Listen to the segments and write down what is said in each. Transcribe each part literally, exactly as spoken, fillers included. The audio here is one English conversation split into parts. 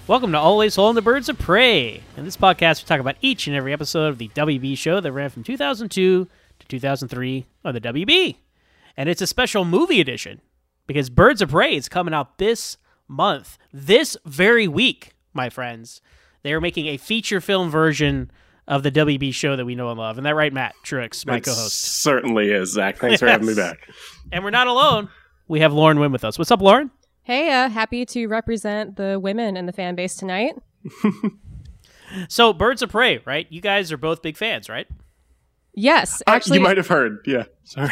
Welcome to Always Holding the Birds of Prey. In this podcast, we talk about each and every episode of the W B show that ran from two thousand two to two thousand three on the W B. And it's a special movie edition because Birds of Prey is coming out this month, this very week, my friends. They are making a feature film version of the W B show that we know and love. Isn't that right, Matt Truex, my it co-host? Certainly is, Zach. Thanks Yes. for having me back. And we're not alone. We have Lauren Wynn with us. What's up, Lauren? Hey, uh, happy to represent the women in the fan base tonight. So, Birds of Prey, right? You guys are both big fans, right? Yes, Uh, actually, you might have heard. Yeah. Sorry.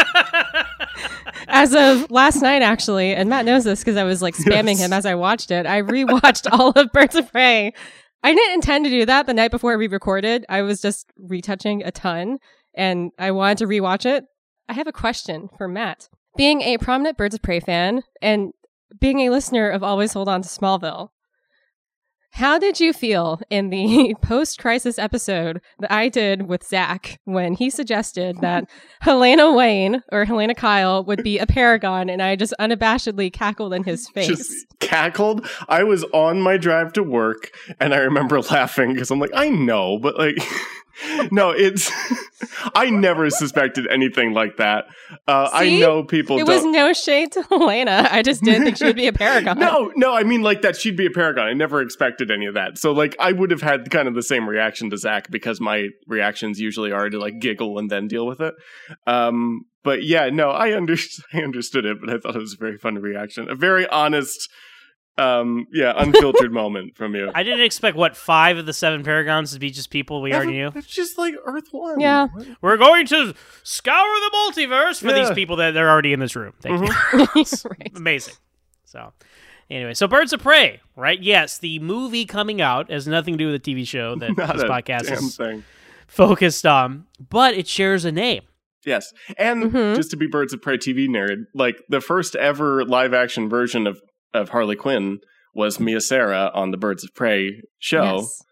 as of last night, actually, and Matt knows this because I was like spamming Yes. him as I watched it. I rewatched all of Birds of Prey. I didn't intend to do that the night before we recorded. I was just retouching a ton, and I wanted to rewatch it. I have a question for Matt. Being a prominent Birds of Prey fan and being a listener of Always Hold On to Smallville, how did you feel in the post-crisis episode that I did with Zach when he suggested that Helena Wayne or Helena Kyle would be a paragon, and I just unabashedly cackled in his face? Just cackled. I was on my drive to work, and I remember laughing because I'm like, I know, but like, no, it's. I never suspected anything like that. Uh, I See? know people. It don't. was no shade to Helena. I just didn't think she would be a paragon. No, no, I mean like that she'd be a paragon. I never expected any of that. So like I would have had kind of the same reaction to Zach because my reactions usually are to like giggle and then deal with it. Um, but yeah, no, I, under- I understood it, but I thought it was a very fun reaction. A very honest, um, yeah, unfiltered moment from you. I didn't expect, what, five of the seven Paragons to be just people we already knew? It's just like Earth One. Yeah. We're going to scour the multiverse for Yeah. these people that are already in this room. Thank Mhm. you. Right. Amazing. So, anyway, so Birds of Prey, right? Yes, the movie coming out has nothing to do with the T V show that Not this a podcast damn is thing. focused on, but it shares a name. Yes. And Mhm. just to be Birds of Prey T V nerd, like the first ever live action version of, of Harley Quinn was Mia Sara on the Birds of Prey show. Yes.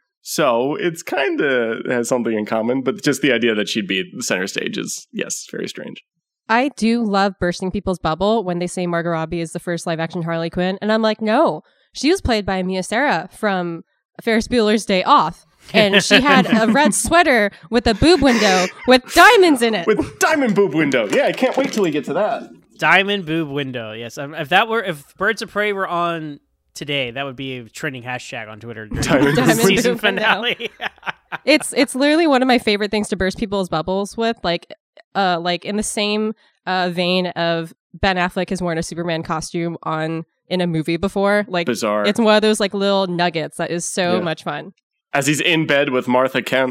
So it's kind of has something in common, but just the idea that she'd be at the center stage is, yes, very strange. I do love bursting people's bubble when they say Margot Robbie is the first live action Harley Quinn. And I'm like, no, she was played by Mia Sara from Ferris Bueller's Day Off. And she had a red sweater with a boob window with diamonds in it. With diamond boob window. Yeah, I can't wait till we get to that. Diamond boob window. Yes, um, if that were if Birds of Prey were on today, that would be a trending hashtag on Twitter during Diamond the Diamond season boob window. finale. it's it's literally one of my favorite things to burst people's bubbles with. Like, uh, like in the same uh, vein of Ben Affleck has worn a Superman costume on in a movie before. Like, Bizarre. it's one of those like little nuggets that is so Yeah. much fun. As he's in bed with Martha Kent.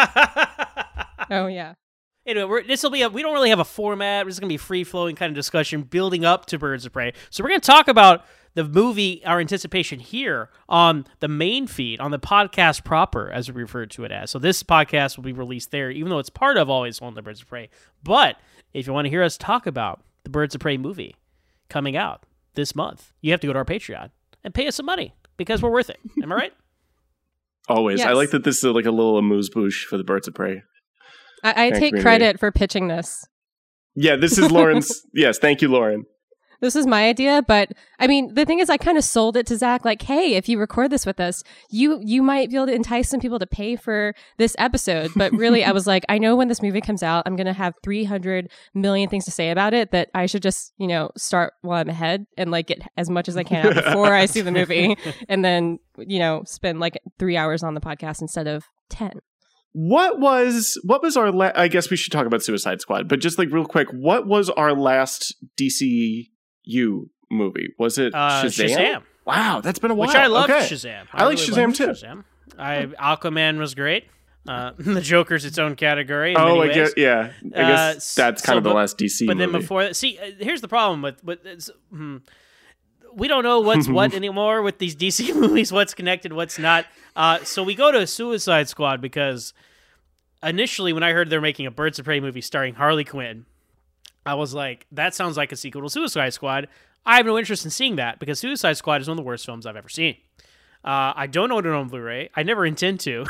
Oh yeah. Anyway, this will be a, we don't really have a format. It's going to be a free-flowing kind of discussion building up to Birds of Prey. So we're going to talk about the movie, our anticipation here on the main feed, on the podcast proper, as we refer to it as. So this podcast will be released there, even though it's part of Always on the Birds of Prey. But if you want to hear us talk about the Birds of Prey movie coming out this month, you have to go to our Patreon and pay us some money because we're worth it. Am I right? Always. I Yes. like that this is like a little amuse-bouche for the Birds of Prey. I, I Thank take you, credit for pitching this. Yeah, this is Lauren's. Yes, thank you, Lauren. This is my idea, but I mean, the thing is, I kind of sold it to Zach, like, hey, if you record this with us, you you might be able to entice some people to pay for this episode. But really, I was like, I know when this movie comes out, I'm going to have three hundred million things to say about it, that I should just, you know, start while I'm ahead and like get as much as I can out before I see the movie, and then, you know, spend like three hours on the podcast instead of ten. What was what was our? La- I guess we should talk about Suicide Squad, but just like real quick, what was our last D C U movie? Was it Uh, Shazam? Shazam. Wow, that's been a while. Which I loved Okay. Shazam. I like Shazam loved too. Shazam. I Aquaman was great. Uh, the Joker's its own category. In Oh, many I ways. guess yeah. I Uh, guess that's kind so, of the but- last D C But then movie. before that, see, uh, here's the problem with with it's, hmm, we don't know what's what anymore with these D C movies. What's connected, what's not. Uh, so we go to Suicide Squad because initially, when I heard they're making a Birds of Prey movie starring Harley Quinn, I was like, that sounds like a sequel to Suicide Squad. I have no interest in seeing that because Suicide Squad is one of the worst films I've ever seen. Uh, I don't own it on Blu-ray. I never intend to.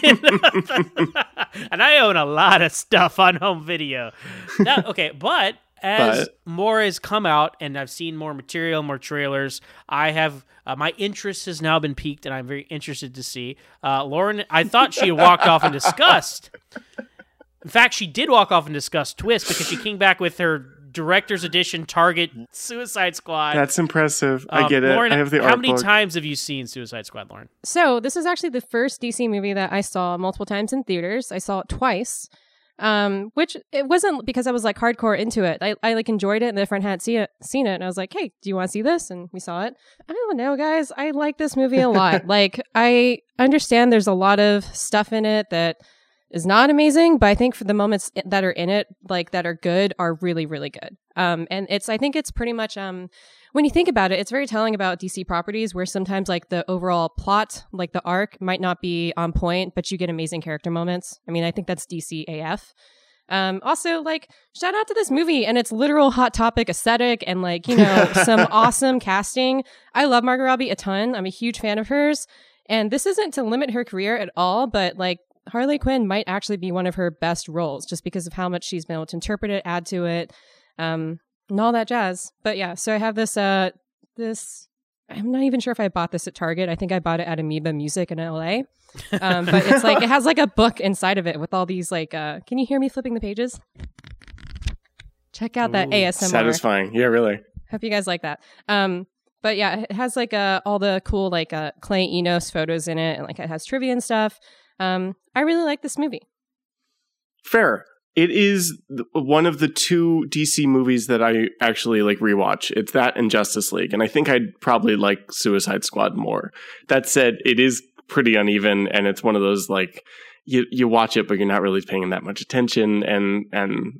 And I own a lot of stuff on home video. That, okay, but as But- more has come out and I've seen more material, more trailers, I have uh, my interest has now been piqued, and I'm very interested to see. Uh, Lauren, I thought she had walked off in disgust. In fact, she did walk off in disgust twist because she came back with her director's edition Target Suicide Squad. That's impressive. I Um, get it. Lauren, I have the how art many book. times have you seen Suicide Squad, Lauren? So this is actually the first D C movie that I saw multiple times in theaters. I saw it twice, um, which it wasn't because I was like hardcore into it. I, I like enjoyed it, and the friend hadn't seen it, seen it, and I was like, "Hey, do you want to see this?" And we saw it. I don't know, guys. I like this movie a lot. Like, I understand there's a lot of stuff in it that is not amazing, but I think for the moments that are in it, like that are good, are really, really good. Um, and it's, I think it's pretty much, um, when you think about it, it's very telling about D C properties where sometimes like the overall plot, like the arc might not be on point, but you get amazing character moments. I mean, I think that's D C A F. Um, also, like, shout out to this movie and its literal Hot Topic aesthetic and, like, you know, some awesome casting. I love Margot Robbie a ton. I'm a huge fan of hers. And this isn't to limit her career at all, but, like, Harley Quinn might actually be one of her best roles just because of how much she's been able to interpret it, add to it, um, and all that jazz. But yeah, so I have this, uh, this, I'm not even sure if I bought this at Target. I think I bought it at Amoeba Music in L A. Um, but it's like, it has like a book inside of it with all these like, uh, can you hear me flipping the pages? Check out that Ooh, A S M R. Satisfying. Yeah, really. Hope you guys like that. Um, but yeah, it has like uh, all the cool like uh, Clay Enos photos in it, and like it has trivia and stuff. Um, I really like this movie. Fair. It is th- one of the two D C movies that I actually like rewatch. It's that and Justice League, and I think I'd probably like Suicide Squad more. That said, it is pretty uneven, and it's one of those like you you watch it, but you're not really paying that much attention, and and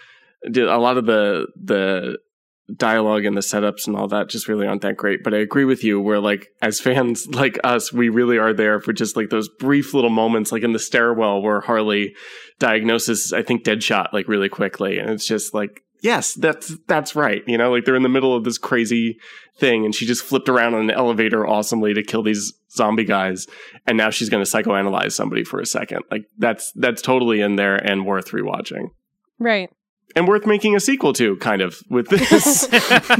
a lot of the the dialogue and the setups and all that just really aren't that great. But I agree with you where like as fans like us, we really are there for just like those brief little moments like in the stairwell where Harley diagnoses I think Deadshot like really quickly, and it's just like, yes, that's that's right, you know, like they're in the middle of this crazy thing and she just flipped around on an elevator awesomely to kill these zombie guys, and now she's going to psychoanalyze somebody for a second. Like that's that's totally in there and worth rewatching. Right. And worth making a sequel to, kind of, with this.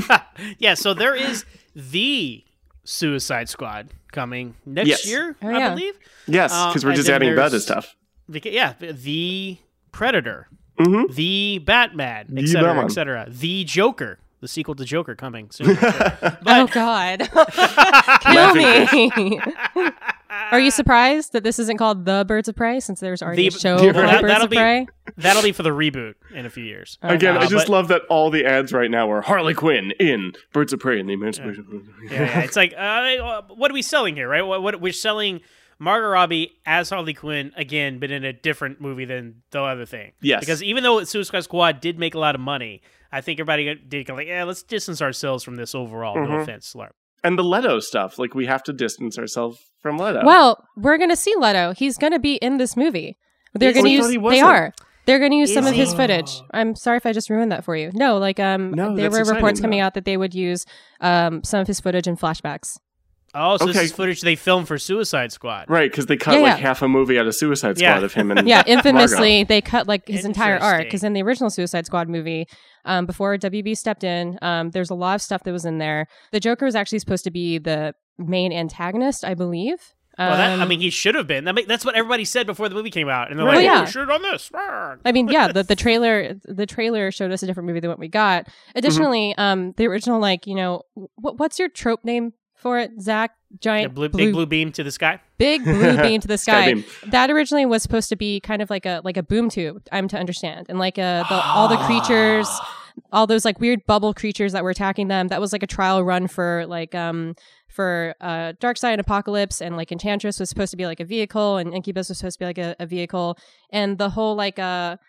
Yeah, so there is the Suicide Squad coming next Yes. year, Oh, I yeah. believe. Yes, Uh, because we're and just then adding the there's- other stuff. Beca- Yeah, the Predator, Mm-hmm. the Batman, The et cetera, Batman. et cetera. The Joker, the sequel to Joker coming soon. But Oh God, kill me! Are you surprised that this isn't called The Birds of Prey since there's already The- a show Yeah, called right. Birds That'll of be- Prey? that'll be for the reboot in a few years. Again, Uh, I just but- love that all the ads right now are Harley Quinn in Birds of Prey and the Emancipation. Yeah, yeah. It's like, uh, what are we selling here, right? What, what we're selling Margot Robbie as Harley Quinn again, but in a different movie than the other thing. Yes. Because even though Suicide Squad did make a lot of money, I think everybody did go like, yeah, let's distance ourselves from this overall. No Mhm. offense, Larp. And the Leto stuff, like we have to distance ourselves from Leto. Well, we're gonna see Leto. He's gonna be in this movie. They're Is gonna he? use. I thought he They wasn't. are. They're gonna use Is some of he? his footage. I'm sorry if I just ruined that for you. No, like um, No, there that's were exciting, reports coming though. out that they would use um some of his footage in flashbacks. Oh, so Okay. this is footage they filmed for Suicide Squad. right, because they cut Yeah, like yeah. half a movie out of Suicide Squad Yeah. of him and Yeah, Margot. infamously, they cut like his entire arc Interesting. because in the original Suicide Squad movie, um, before W B stepped in, um, there's a lot of stuff that was in there. The Joker was actually supposed to be the main antagonist, I believe. Um, Well, that, I mean, he should have been. That ma- that's what everybody said before the movie came out, and they're Well, like, yeah. "Oh, we should have done this." I mean, yeah, the, the trailer the trailer showed us a different movie than what we got. Additionally, um, the original, like, you know, what, what's your trope name for it, Zach? Yeah, Giant blue, big blue beam to the sky. big blue beam to the Sky sky. beam. That originally was supposed to be kind of like a like a boom tube. I'm to understand, and like uh, the, all the creatures, all those like weird bubble creatures that were attacking them. That was like a trial run for like um for uh Darkseid and Apocalypse, and like Enchantress was supposed to be like a vehicle, and Incubus was supposed to be like a, a vehicle, and the whole like uh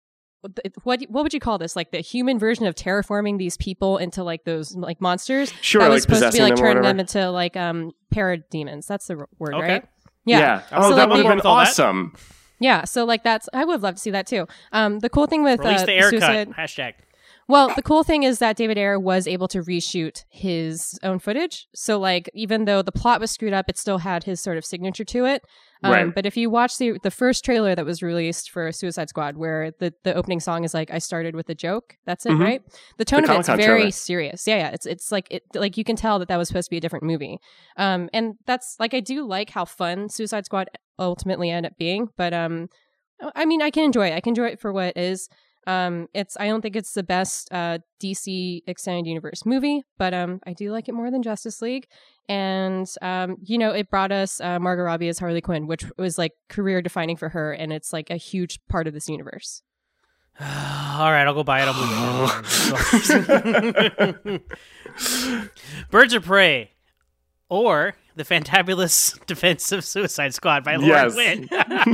what what would you call this? Like the human version of terraforming these people into like those like monsters. Sure, that was like supposed to be possessing like them or turning whatever. them into like um parademons. That's the r- word, Okay. right? Yeah. Yeah. Oh, So, that like, would they- have been with all that? awesome. Yeah, so like that's I would love to see that too. Um, the cool thing with Release uh, the air Suicide, cut. Hashtag. Well, the cool thing is that David Ayer was able to reshoot his own footage. So, like, even though the plot was screwed up, it still had his sort of signature to it. Um, Right. But if you watch the the first trailer that was released for Suicide Squad, where the, the opening song is like, "I started with a joke," that's it, Mhm. right? The tone The of it's Comic-Con very trailer. serious. Yeah, yeah. It's it's like it like you can tell that that was supposed to be a different movie. Um, and that's like I do like how fun Suicide Squad ultimately ended up being. But um, I mean, I can enjoy it. I can enjoy it for what it is. Um, it's I don't think it's the best uh, D C extended universe movie, but um, I do like it more than Justice League. And um, you know, it brought us uh, Margot Robbie as Harley Quinn, which was like career defining for her, and it's like a huge part of this universe. All right, I'll go buy it. I'll move it. Birds of Prey, or The Fantabulous Defense of Suicide Squad by Lauren Yes. Quinn.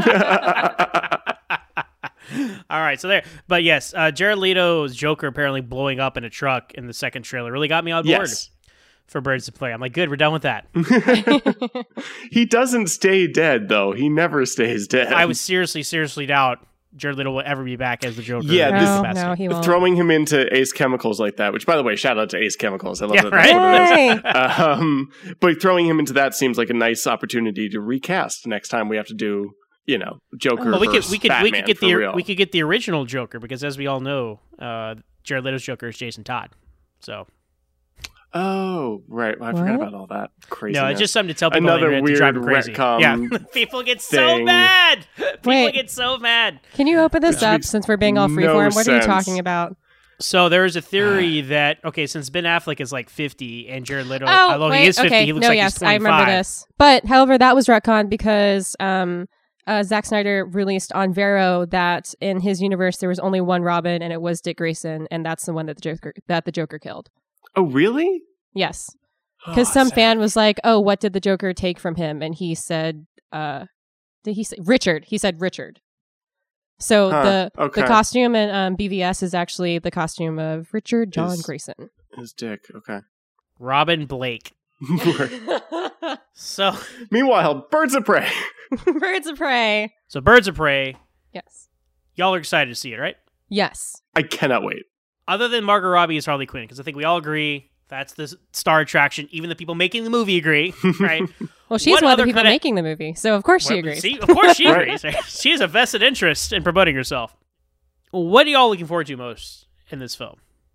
All right, so there. But yes, uh, Jared Leto's Joker apparently blowing up in a truck in the second trailer really got me on board Yes. for Birds of Prey. I'm like, good, we're done with that. He doesn't stay dead, though. He never stays dead. I was seriously, seriously doubt Jared Leto will ever be back as the Joker. Yeah, in this- this no, capacity. no, he won't. Throwing him into Ace Chemicals like that, which, by the way, shout out to Ace Chemicals. I love Yeah, that that's what it is. Yay! Um, but throwing him into that seems like a nice opportunity to recast next time we have to do, you know, Joker. Well, we could versus we could Batman we could get for the real. we could get the original Joker because as we all know, uh, Jared Leto's Joker is Jason Todd. So Oh, right. I forgot What? about all that crazy. no, it's just something to tell people Another on the internet to drive weird them crazy. retcon Yeah, people get so thing. mad. People Wait. get so mad. Can you open this Which up makes since we're being all no freeform? What are you sense. talking about? So there is a theory that okay, since Ben Affleck is like fifty and Jared Leto, Oh, although wait, he is fifty, okay. he looks no, like yes, he's twenty-five. I remember this. But however, that was retcon because um, uh, Zack Snyder released on Vero that in his universe there was only one Robin, and it was Dick Grayson, and that's the one that the Joker that the Joker killed. Oh, really? Yes, because Oh, some sad. fan was like, "Oh, what did the Joker take from him?" And he said, uh, "Did he say Richard?" He said Richard. So Huh, the okay. the costume in um, B V S is actually the costume of Richard John His- Grayson. His dick. Okay. Robin Blake. So Meanwhile, Birds of Prey. Birds of Prey. so Birds of Prey, Yes. y'all are excited to see it, right? Yes. I cannot wait. Other than Margot Robbie as Harley Quinn, because I think we all agree that's the star attraction. Even the people making the movie agree, right? Well, she's What one of the other people kinda- making the movie, so of course she Well, agrees. See, of course she Right. agrees. She has a vested interest in promoting herself. What are y'all looking forward to most in this film?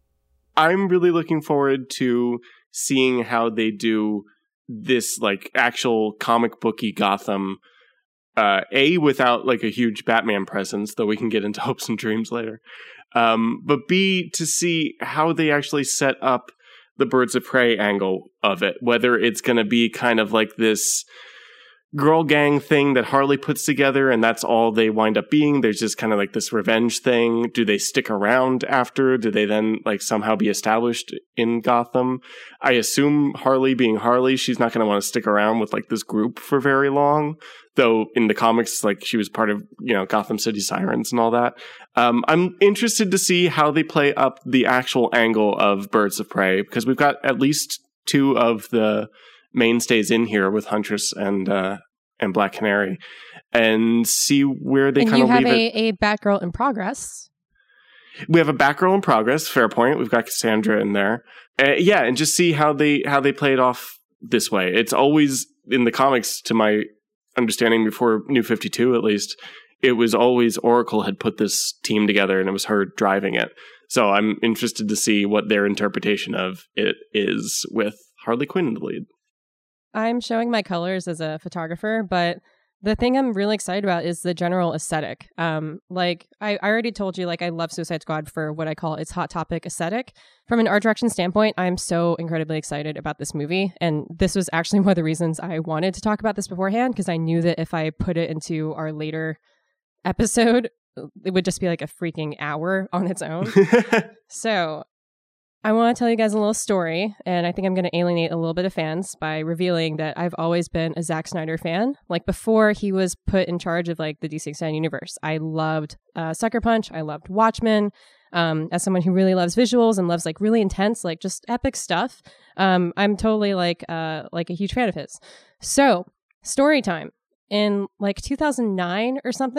I'm really looking forward to seeing how they do this like actual comic booky Gotham. Uh, a without like a huge Batman presence, though we can get into hopes and dreams later. Um, but B to see how they actually set up the Birds of Prey angle of it, whether it's going to be kind of like this girl gang thing that Harley puts together and that's all they wind up being. There's just kind of like this revenge thing. Do they stick around after? Do they then like somehow be established in Gotham? I assume Harley being Harley, she's not going to want to stick around with like this group for very long. Though in the comics, like she was part of, you know, Gotham City Sirens and all that. Um, I'm interested to see how they play up the actual angle of Birds of Prey because we've got at least two of the mainstays in here with Huntress and uh, and Black Canary, and see where they and kind you of have leave a, it. a Batgirl in progress. We have a Batgirl in progress. Fair point. We've got Cassandra in there. Uh, yeah, and just see how they how they play it off this way. It's always in the comics, to my understanding, before New fifty-two at least, it was always Oracle had put this team together and it was her driving it. So I'm interested to see what their interpretation of it is with Harley Quinn in the lead. I'm showing my colors as a photographer, but the thing I'm really excited about is the general aesthetic. Um, like I, I already told you, like I love Suicide Squad for what I call its hot topic aesthetic. From an art direction standpoint, I'm so incredibly excited about this movie, and this was actually one of the reasons I wanted to talk about this beforehand because I knew that if I put it into our later episode, it would just be like a freaking hour on its own. So I want to tell you guys a little story, and I think I'm going to alienate a little bit of fans by revealing that I've always been a Zack Snyder fan. Like before he was put in charge of like the D C Extended Universe, I loved uh, Sucker Punch. I loved Watchmen. Um, as someone who really loves visuals and loves like really intense, like just epic stuff, um, I'm totally like uh, like a huge fan of his. So story time in like two thousand nine or something.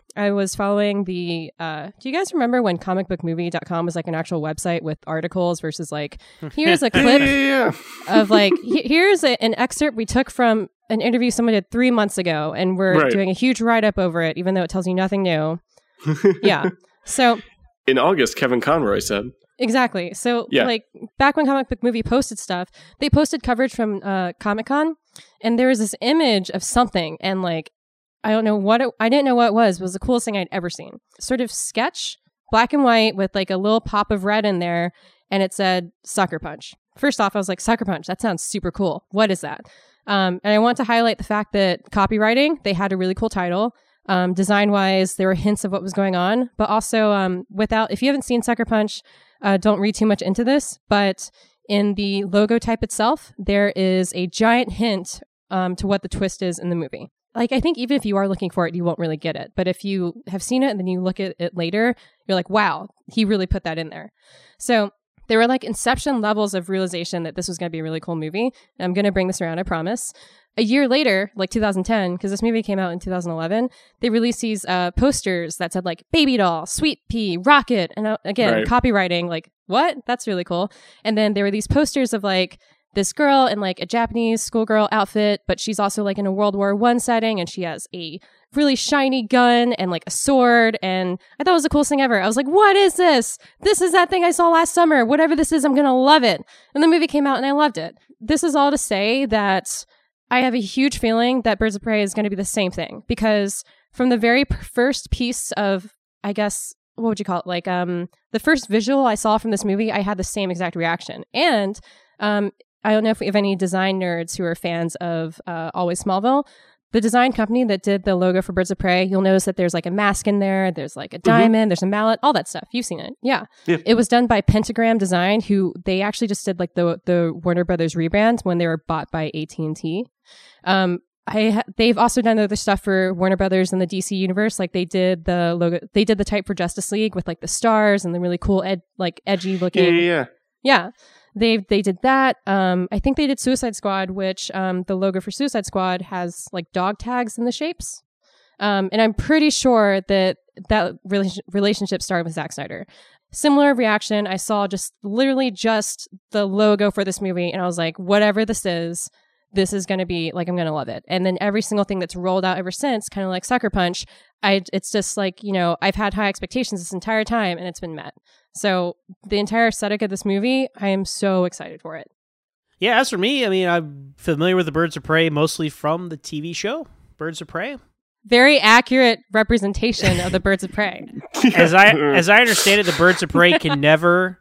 I was following the, uh, do you guys remember when comic book movie dot com was like an actual website with articles versus like, here's a clip yeah, yeah, yeah. of like, he- here's a, an excerpt we took from an interview someone did three months ago, and we're Right. doing a huge write-up over it, even though it tells you nothing new. Yeah. So In August, Kevin Conroy said. exactly. So Yeah. like back when Comic Book Movie posted stuff, they posted coverage from uh, Comic-Con, and there was this image of something, and like, I don't know what it, I didn't know what it was. It was the coolest thing I'd ever seen. Sort of sketch, black and white with like a little pop of red in there, and it said Sucker Punch. First off, I was like, Sucker Punch, that sounds super cool. What is that? Um, and I want to highlight the fact that copywriting, they had a really cool title. Um, design-wise, there were hints of what was going on, but also um, without, if you haven't seen Sucker Punch, uh, don't read too much into this, but in the logo type itself, there is a giant hint um, to what the twist is in the movie. Like, I think even if you are looking for it, you won't really get it. But if you have seen it and then you look at it later, you're like, wow, he really put that in there. So there were like inception levels of realization that this was going to be a really cool movie. And I'm going to bring this around, I promise. A year later, like two thousand ten, because this movie came out in two thousand eleven, they released these uh, posters that said like Baby Doll, Sweet Pea, Rocket. And uh, again, Right. copywriting, like, what? That's really cool. And then there were these posters of like this girl in like a Japanese schoolgirl outfit, but she's also like in a World War One setting, and she has a really shiny gun and like a sword. And I thought it was the coolest thing ever. I was like, what is this? This is that thing I saw last summer. Whatever this is, I'm going to love it. And the movie came out and I loved it. This is all to say that I have a huge feeling that Birds of Prey is going to be the same thing, because from the very p- first piece of, I guess, what would you call it? Like, um, the first visual I saw from this movie, I had the same exact reaction. And, um, I don't know if we have any design nerds who are fans of uh, Always Smallville. The design company that did the logo for Birds of Prey, you'll notice that there's like a mask in there, there's like a diamond, there's a mallet, all that stuff. You've seen it. Yeah. Yeah. It was done by Pentagram Design, who they actually just did like the the Warner Brothers rebrand when they were bought by A T and T. Um, I ha- they've also done other stuff for Warner Brothers in the D C universe. Like they did the logo, they did the type for Justice League with like the stars and the really cool ed- like edgy Yeah, looking. yeah, yeah. Yeah. They they did that. Um, I think they did Suicide Squad, which um, the logo for Suicide Squad has like dog tags in the shapes. Um, and I'm pretty sure that that rela- relationship started with Zack Snyder. Similar reaction. I saw just literally just the logo for this movie, and I was like, whatever this is, this is going to be like, I'm going to love it. And then every single thing that's rolled out ever since, kind of like Sucker Punch, I it's just like, you know, I've had high expectations this entire time, and it's been met. So the entire aesthetic of this movie, I am so excited for it. Yeah, as for me, I mean, I'm familiar with the Birds of Prey mostly from the T V show Birds of Prey. Very accurate representation of the Birds of Prey. As I as I understand it, the Birds of Prey can never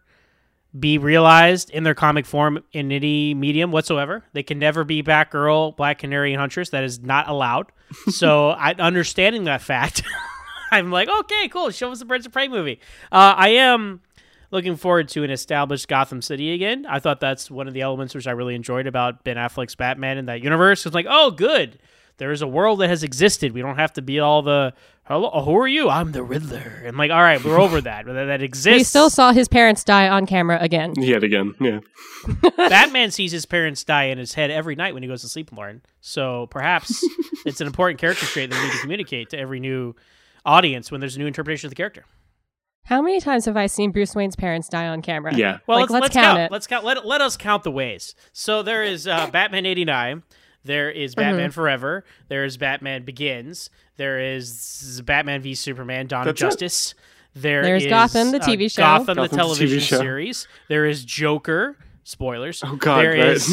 be realized in their comic form in any medium whatsoever. They can never be Batgirl, Black Canary, and Huntress. That is not allowed. So, I, understanding that fact, I'm like, okay, cool. Show us the Birds of Prey movie. Uh, I am looking forward to an established Gotham City again. I thought that's one of the elements which I really enjoyed about Ben Affleck's Batman in that universe. It's like, oh, good. There is a world that has existed. We don't have to be all the, hello, who are you? I'm the Riddler. And like, all right, we're over that. That, that exists. We still saw his parents die on camera again. Yet again, yeah. Batman sees his parents die in his head every night when he goes to sleep, Lauren. So perhaps it's an important character trait that we need to communicate to every new audience when there's a new interpretation of the character. How many times have I seen Bruce Wayne's parents die on camera? Yeah. Well, Like, let's, let's let's count count it. Let's count. Let, let us count the ways. So there is uh, Batman eighty-nine. There is Batman Mhm. Forever. There is Batman Begins. There is Batman v Superman: Dawn of That's it. Justice. There There's is, Gotham, the uh, T V show. Gotham, the Gotham, the T V television show. series. There is Joker. Spoilers. Oh, God. There right. is.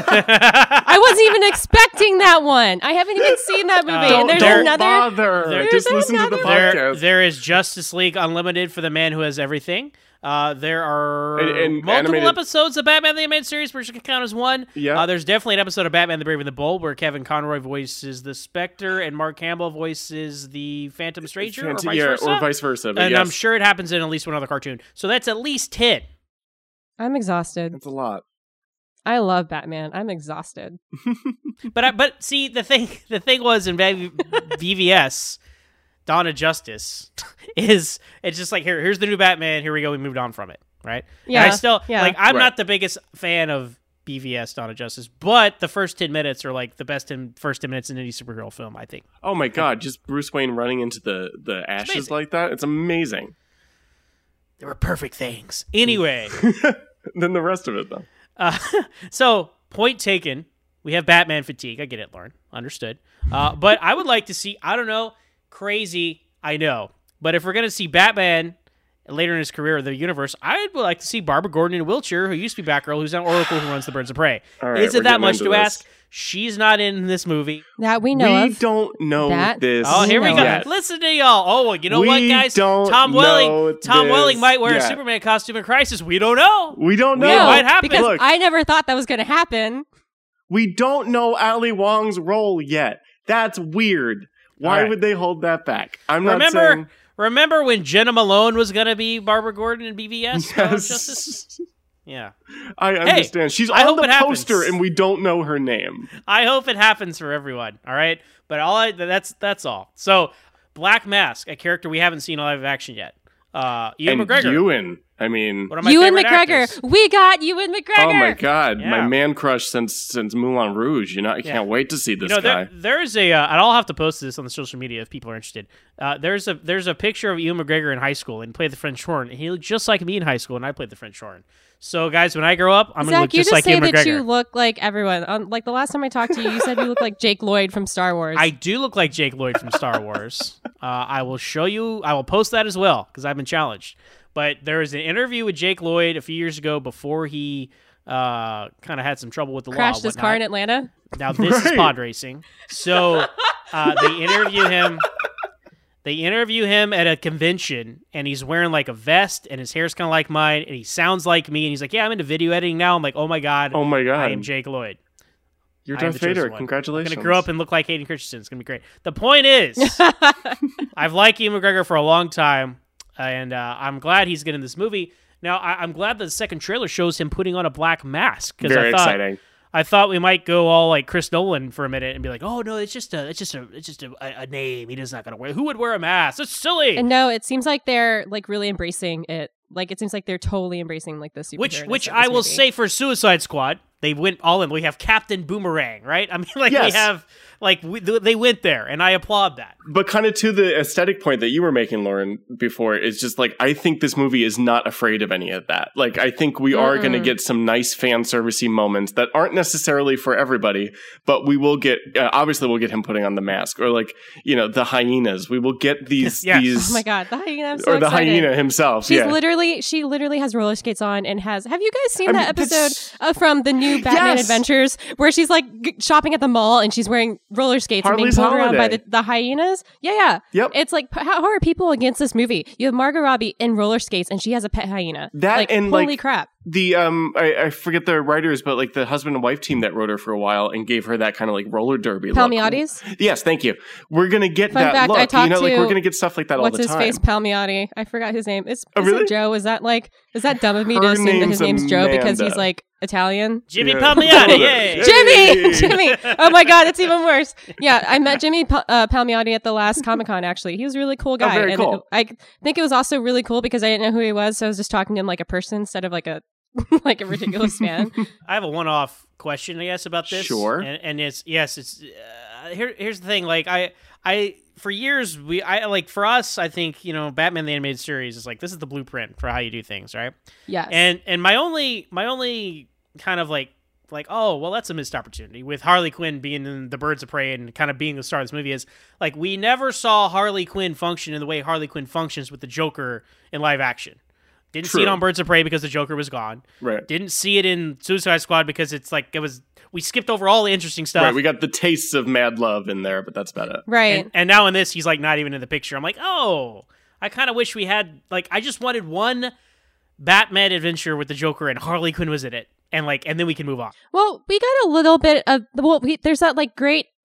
I wasn't even expecting that one. I haven't even seen that movie. Uh, and there's don't another. bother. There's Just listen to the another- There, podcast. there is Justice League Unlimited for the man who has everything. Uh, there are And- and multiple animated- episodes of Batman the Animated Series, which can count as one. Yeah. Uh, there's definitely an episode of Batman the Brave and the Bold where Kevin Conroy voices the Spectre and Mark Hamill voices the Phantom Stranger, or Fant- vice yeah, versa. or vice versa. But and yes. I'm sure it happens in at least one other cartoon. So that's at least ten. I'm exhausted. That's a lot. I love Batman. I'm exhausted. But I, but see the thing the thing was in V V S Dawn of Justice is it's just like here here's the new Batman, here we go, we moved on from it, right? Yeah, And I still yeah. like I'm Right. not the biggest fan of B V S Dawn of Justice, but the first ten minutes are like the best ten, first ten minutes in any superhero film, I think. Oh my god, just Bruce Wayne running into the, the ashes amazing. like that? It's amazing. They were perfect things. Anyway. Then the rest of it, though. Uh, so, point taken. We have Batman fatigue. I get it, Lauren. Understood. Uh, but I would like to see, I don't know, crazy, I know. But if we're going to see Batman later in his career of the universe, I would like to see Barbara Gordon in a wheelchair, who used to be Batgirl, who's now Oracle, who runs the Birds of Prey. All right, Is we're it that getting much into to this. ask? She's not in this movie. That we know we of. don't know That- this. Oh, here we know go. yet. Listen to y'all. Oh, well, you know We what, guys? don't Tom know Welling. Tom this Welling might wear yet. a Superman costume in Crisis. We don't know. We don't We know. know. might happen. Because Look. I never thought that was going to happen. We don't know Ali Wong's role yet. That's weird. Why All right. would they hold that back? I'm not Remember, saying... remember when Jenna Malone was going to be Barbara Gordon in B V S? Dawn of Yes. Justice? Yeah. I understand. She's I on hope the it happens. poster and we don't know her name. I hope it happens for everyone. All right, but all I, that's that's all. So, Black Mask, a character we haven't seen live action yet. Uh, Ewan and McGregor. Ewan. I mean... One of my Ewan favorite McGregor. actors. We got Ewan McGregor. Oh my god, Yeah. my man crush since since Moulin Rouge. You know, I Yeah. can't wait to see this You know, guy. there, there's a, uh, and I'll have to post this on the social media if people are interested. Uh, there's a there's a picture of Ewan McGregor in high school and he played the French horn. And he looked just like me in high school, and I played the French horn. So, guys, when I grow up, I'm gonna Zach, look you just just like say Ewan that McGregor. you look like everyone. Um, like the last time I talked to you, you said you look like Jake Lloyd from Star Wars. I do look like Jake Lloyd from Star Wars. Uh, I will show you. I will post that as well because I've been challenged. But there was an interview with Jake Lloyd a few years ago before he uh, kind of had some trouble with the crashed law. his car in whatnot. Atlanta. Now this is Right. pod racing. So uh, they interview him. They interview him at a convention, and he's wearing like a vest, and his hair's kind of like mine, and he sounds like me, and he's like, "Yeah, I'm into video editing now." I'm like, "Oh my god, Oh my god. I am Jake Lloyd. You're I am Darth the chosen Vader. one. Congratulations. I'm gonna grow up and look like Hayden Christensen. It's gonna be great." The point is, I've liked Ewan McGregor for a long time, and uh, I'm glad he's getting this movie. Now, I- I'm glad that the second trailer shows him putting on a black mask because Very I thought exciting. I thought we might go all like Chris Nolan for a minute and be like, "Oh no, it's just a, it's just a, it's just a, a name. He does not gonna wear. Who would wear a mask? It's silly." And no, it seems like they're like really embracing it. Like it seems like they're totally embracing like the superhero. which, which I will movie. say for Suicide Squad, they went all in. We have Captain Boomerang, right? I mean, like we Yes. have, like we, they went there, and I applaud that. But kind of to the aesthetic point that you were making, Lauren, before, it's just like, I think this movie is not afraid of any of that. Like, I think we are going to Mm-mm. get some nice fan servicey moments that aren't necessarily for everybody, but we will get, uh, obviously we'll get him putting on the mask, or like, you know, the hyenas. We will get these, Yes. these, Oh my god, the hyena! I'm so or the excited. hyena himself. She's yeah. literally, she literally has roller skates on and has. Have you guys seen I that mean, episode that's- uh, from the new Batman Yes. Adventures where she's like g- shopping at the mall and she's wearing roller skates Harley's and being pulled around by Holiday. the, the hyenas? Yeah, yeah. Yep. It's like, p- how, how are people against this movie? You have Margot Robbie in roller skates and she has a pet hyena. That like, and, holy like, crap! the um I, I forget the writers, but like the husband and wife team that wrote her for a while and gave her that kind of like roller derby look. Palmiotis. Yes, thank you. We're gonna get Fun that fact, look. I talked you know, like to- we're gonna get stuff like that all What's the his time. face? Palmiotti. I forgot his name. Is, Oh, is really? it Joe? Is that like is that dumb of me to Her assume that his name's name's Joe because he's Amanda. like Italian? Jimmy Yeah. Palmiotti, yay! Jimmy, Jimmy. Oh my God, it's even worse. Yeah, I met Jimmy Pa- uh, Palmiotti at the last Comic Con. Actually, he was a really cool guy. Oh, very and cool. it- I think it was also really cool because I didn't know who he was, so I was just talking to him like a person instead of like a like a ridiculous man. I have a one-off question, I guess, about this. Sure. and, and it's yes, it's uh, here. Here's the thing. Like I, I for years we, I like for us, I think you know, Batman the Animated Series is like this is the blueprint for how you do things, right? Yes. And and my only my only kind of like like oh well that's a missed opportunity with Harley Quinn being in the Birds of Prey and kind of being the star of this movie is like we never saw Harley Quinn function in the way Harley Quinn functions with the Joker in live action. Didn't see it True. on Birds of Prey because the Joker was gone. Right. Didn't see it in Suicide Squad because it's like it was we skipped over all the interesting stuff. Right, we got the tastes of Mad Love in there, but that's about it. right. and, and now in this he's like not even in the picture. I'm like, "Oh, I kind of wish we had like I just wanted one Batman adventure with the Joker and Harley Quinn was in it." And like and then we can move on. Well, we got a little bit of well, we, there's that like great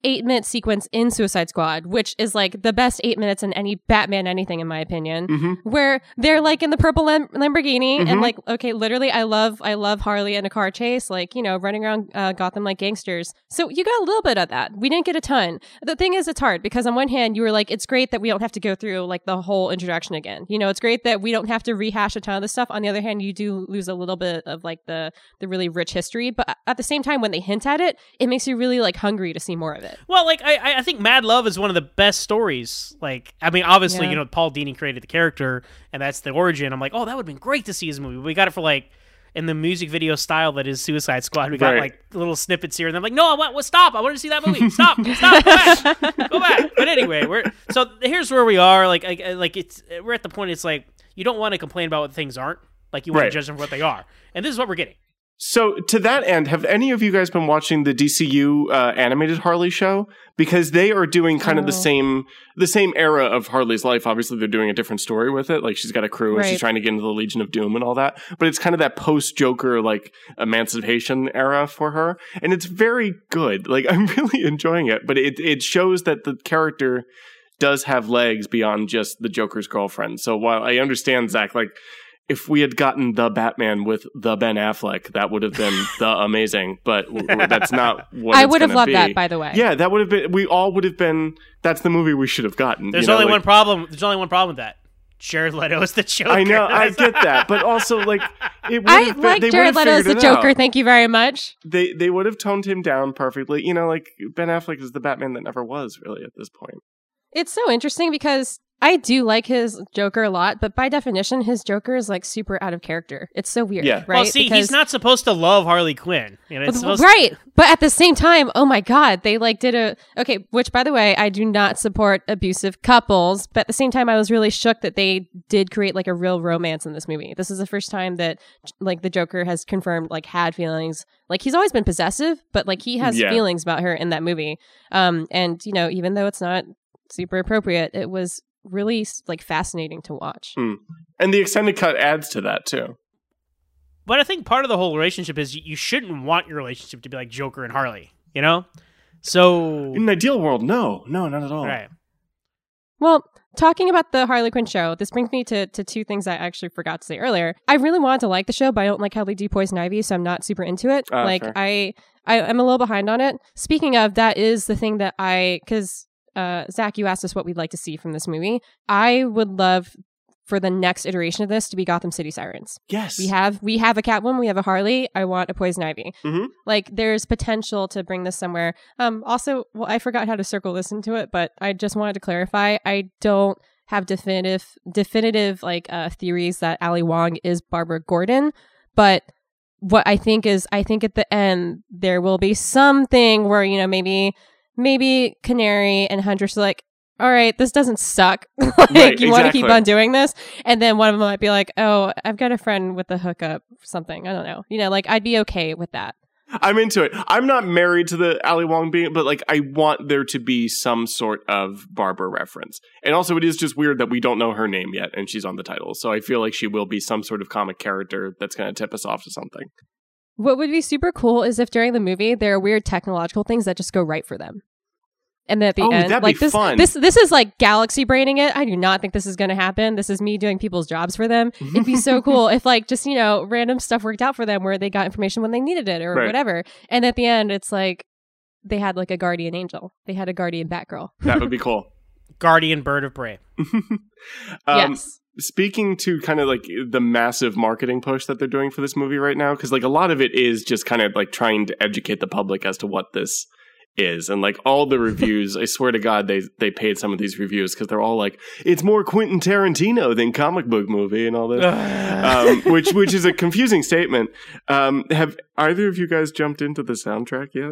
eight minute sequence in Suicide Squad, which is like the best eight minutes in any Batman anything, in my opinion, Mm-hmm. where they're like in the purple Lam- Lamborghini Mhm. and like, okay, literally, I love, I love Harley in a car chase, like, you know, running around uh, Gotham like gangsters. So you got a little bit of that. We didn't get a ton. The thing is, it's hard because on one hand, you were like, it's great that we don't have to go through like the whole introduction again. You know, it's great that we don't have to rehash a ton of this stuff. On the other hand, you do lose a little bit of like the the really rich history, but at the same time, when they hint at it, it makes you really like hungry to see more of it. Well, like I, I think Mad Love is one of the best stories. Like, I mean, obviously, Yeah. you know, Paul Dini created the character, and that's the origin. I'm like, oh, that would have been great to see his movie. We got it for like in the music video style that is Suicide Squad. We got Right. like little snippets here, and I'm like, no, I want, well, stop! I want to see that movie. Stop! Stop! Go back! Go back! But anyway, we're so here's where we are. Like, like, like it's we're at the point. It's like you don't want to complain about what things aren't. Like you want Right. to judge them for what they are, and this is what we're getting. So to that end, have any of you guys been watching the D C U uh, animated Harley show? Because they are doing kind of the Oh. same the same era of Harley's life. Obviously, they're doing a different story with it. Like she's got a crew and Right. she's trying to get into the Legion of Doom and all that. But it's kind of that post Joker like emancipation era for her, and it's very good. Like I'm really enjoying it. But it it shows that the character does have legs beyond just the Joker's girlfriend. So while I understand Zach, like. If we had gotten the Batman with the Ben Affleck, that would have been the amazing. But w- w- that's not what I it's would have gonna loved be. that, by the way. Yeah, that would have been. We all would have been. That's the movie we should have gotten. There's you know, only like- one problem. There's only one problem with that. Jared Leto is the Joker. I know, I get that, but also like it would I have been, like they Jared would have Leto as the figured it Joker. out. Thank you very much. They they would have toned him down perfectly. You know, like Ben Affleck is the Batman that never was really at this point. It's so interesting because I do like his Joker a lot, but by definition, his Joker is like super out of character. It's so weird, Yeah. right? Well, see, Because- he's not supposed to love Harley Quinn. You know, it's supposed right. But at the same time, oh my God, they like did a, okay, which by the way, I do not support abusive couples, but at the same time, I was really shook that they did create like a real romance in this movie. This is the first time that like the Joker has confirmed like had feelings. Like he's always been possessive, but like he has Yeah. feelings about her in that movie. Um, and you know, even though it's not super appropriate, it was really like fascinating to watch. Mm. And the extended cut adds to that too. But I think part of the whole relationship is you- you shouldn't want your relationship to be like Joker and Harley, you know? So, In an ideal world, no, no, not at all. right. Well, talking about the Harley Quinn show, this brings me to, to two things I actually forgot to say earlier. I really wanted to like the show, but I don't like how they do Poison Ivy, so I'm not super into it. Ah, like, fair. I, I, I'm a little behind on it. Speaking of, that is the thing that I, because uh, Zach, you asked us what we'd like to see from this movie. I would love for the next iteration of this to be Gotham City Sirens. Yes. We have we have a Catwoman, we have a Harley. I want a Poison Ivy. Mhm. Like there's potential to bring this somewhere. Um, also, well, I forgot how to circle this into it, but I just wanted to clarify. I don't have definitive definitive like uh, theories that Ali Wong is Barbara Gordon, but what I think is I think at the end there will be something where you know maybe maybe Canary and Huntress are like, all right, this doesn't suck. like, Right, you want to keep exactly. on doing this? And then one of them might be like, oh, I've got a friend with a hookup, something. I don't know. You know, like, I'd be okay with that. I'm into it. I'm not married to the Ali Wong being, but like I want there to be some sort of Barbara reference. And also it is just weird that we don't know her name yet and she's on the title. So I feel like she will be some sort of comic character that's going to tip us off to something. What would be super cool is if during the movie there are weird technological things that just go right for them. And then at the Oh, end, that'd like be this, fun. this, this is like galaxy braining it. I do not think this is going to happen. This is me doing people's jobs for them. It'd be so cool if like just, you know, random stuff worked out for them where they got information when they needed it or Right. whatever. And at the end, it's like they had like a guardian angel. They had a guardian Batgirl. That would be cool. Guardian Bird of Prey. Um, yes. Speaking to kind of like the massive marketing push that they're doing for this movie right now, because like a lot of it is just kind of like trying to educate the public as to what this is. And like all the reviews, I swear to God, they they paid some of these reviews because they're all like, it's more Quentin Tarantino than comic book movie and all this, um, which which is a confusing statement. Um, have either of you guys jumped into the soundtrack yet?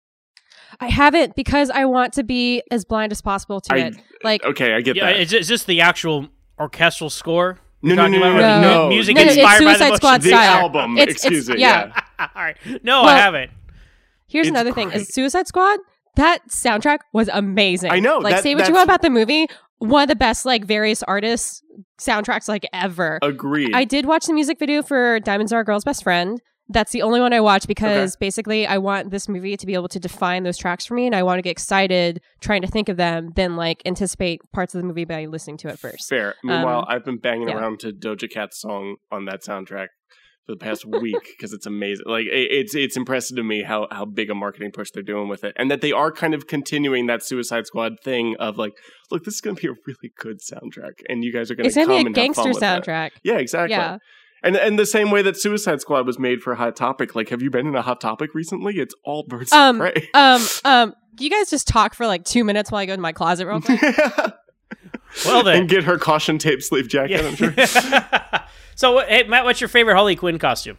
I haven't because I want to be as blind as possible to I- it. Like, Okay, I get Yeah, that. is, is this the actual orchestral score? No, you're no, talking no, about, no, or no, the no. music No, no, it's inspired by the Suicide motion? Squad the style. album, It's- excuse it's- me. yeah. Yeah. All right. No, Well, I haven't. here's It's another thing: great. is Suicide Squad. That soundtrack was amazing. I know, Like, that- say what you that's- want about the movie. One of the best, like, various artists soundtracks like ever. Agreed. I did watch the music video for Diamonds Are a Girl's Best Friend, That's the only one I watch because Okay. basically I want this movie to be able to define those tracks for me, and I want to get excited trying to think of them, then like anticipate parts of the movie by listening to it first. Fair. Meanwhile, Um, I've been banging yeah. around to Doja Cat's song on that soundtrack for the past week because it's amazing. Like it, it's it's impressive to me how how big a marketing push they're doing with it, and that they are kind of continuing that Suicide Squad thing of like, look, this is going to be a really good soundtrack, and you guys are going It's to gonna come be a and have fun gangster with it. soundtrack. Yeah, exactly. Yeah. And and the same way that Suicide Squad was made for Hot Topic. Like, have you been in a Hot Topic recently? It's all Birds Um, of Prey. um, um, do you guys just talk for like two minutes while I go to my closet real quick? Well then. And get her caution tape sleeve jacket, I'm sure. So, hey, Matt, what's your favorite Harley Quinn costume?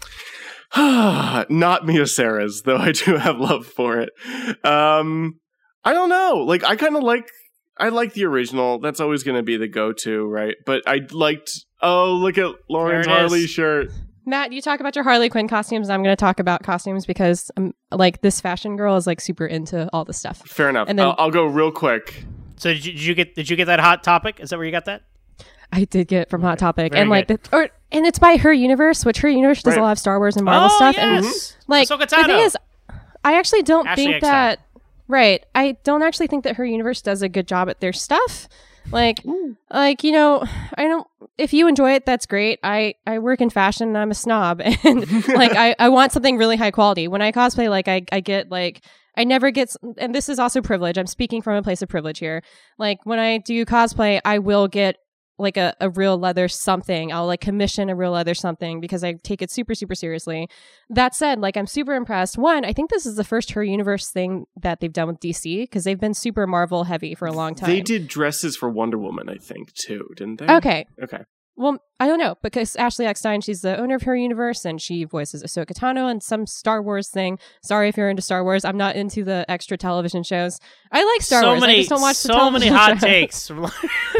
Not Mia Sarah's, though I do have love for it. Um, I don't know. Like, I kind of like, I like the original. That's always going to be the go-to, right? But I liked, oh, look at Lauren's There it is. Harley shirt. Matt, you talk about your Harley Quinn costumes. I'm going to talk about costumes because um, like this fashion girl is like super into all this stuff. Fair enough. And then- I'll, I'll go real quick. So did you, did you get did you get that Hot Topic? Is that where you got that? I did get it from Hot Topic, Very and like, good. the, or and it's by Her Universe, which Her Universe does Right. a lot of Star Wars and Marvel oh, stuff. yes. And like Ahsoka the thing Tano. is, I actually don't Ashley think Eckstein. that. Right, I don't actually think that Her Universe does a good job at their stuff. Like, like you know, I don't. If you enjoy it, that's great. I I work in fashion, and I'm a snob, and like I I want something really high quality. When I cosplay, like I I get like. I never get, and this is also privilege. I'm speaking from a place of privilege here. Like when I do cosplay, I will get like a, a real leather something. I'll like commission a real leather something because I take it super, super seriously. That said, like I'm super impressed. One, I think this is the first Her Universe thing that they've done with D C because they've been super Marvel heavy for a long time. They did dresses for Wonder Woman, I think, too, didn't they? Okay. Okay. Well, I don't know because Ashley Eckstein, she's the owner of Her Universe and she voices Ahsoka Tano and some Star Wars thing. Sorry if you're into Star Wars. I'm not into the extra television shows. I like Star so Wars. many, I just don't watch the so many television hot shows. takes. From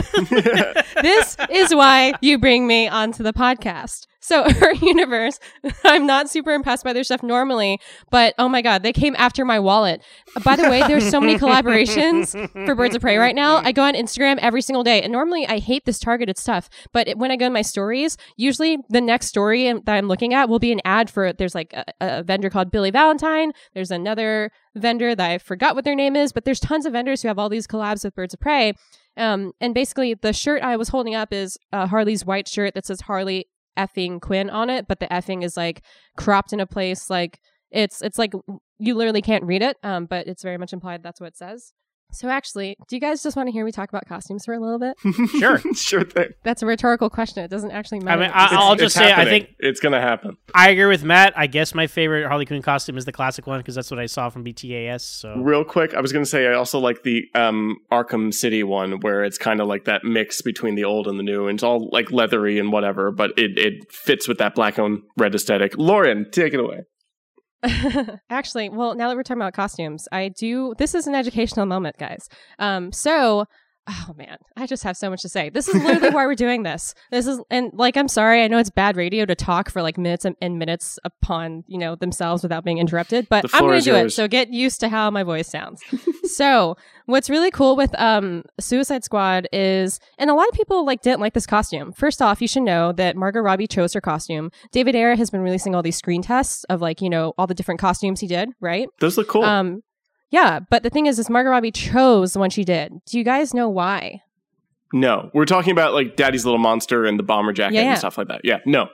This is why you bring me onto the podcast. So Her Universe, I'm not super impressed by their stuff normally, but oh my God, they came after my wallet. By the way, there's so many collaborations for Birds of Prey right now. I go on Instagram every single day, and normally I hate this targeted stuff, but it, when I go in my stories, usually the next story that I'm looking at will be an ad for, there's like a, a vendor called Billy Valentine. There's another vendor that I forgot what their name is, but there's tons of vendors who have all these collabs with Birds of Prey. Um, and basically the shirt I was holding up is uh, Harley's white shirt that says Harley effing Quinn on it, but the effing is like cropped in a place like it's it's like you literally can't read it, um, but it's very much implied that's what it says. So actually, do you guys just want to hear me talk about costumes for a little bit? Sure. Sure thing. That's a rhetorical question. It doesn't actually I matter. mean, I, I'll It's just say, I happening. think it's going to happen. I agree with Matt. I guess my favorite Harley Quinn costume is the classic one because that's what I saw from B T A S. So Real quick, I was going to say I also like the um, Arkham City one where it's kind of like that mix between the old and the new, and it's all like leathery and whatever, but it, it fits with that black and red aesthetic. Lauren, take it away. Actually, well, now that we're talking about costumes, I do. This is an educational moment, guys. Um, so, oh man, I just have so much to say. This is literally why we're doing this. This is, and like, I'm sorry, I know it's bad radio to talk for like minutes and, and minutes upon you know themselves without being interrupted, but The I'm floor going is to do it. yours. So get used to how my voice sounds. So, what's really cool with um Suicide Squad is, and a lot of people like didn't like this costume. First off, you should know that Margot Robbie chose her costume. David Ayer has been releasing all these screen tests of like you know all the different costumes he did, right? Those look cool. Um, yeah, but the thing is, is Margot Robbie chose the one she did. Do you guys know why? no, we're talking about like Daddy's Little Monster and the bomber jacket Yeah, yeah. and stuff like that. Yeah, no.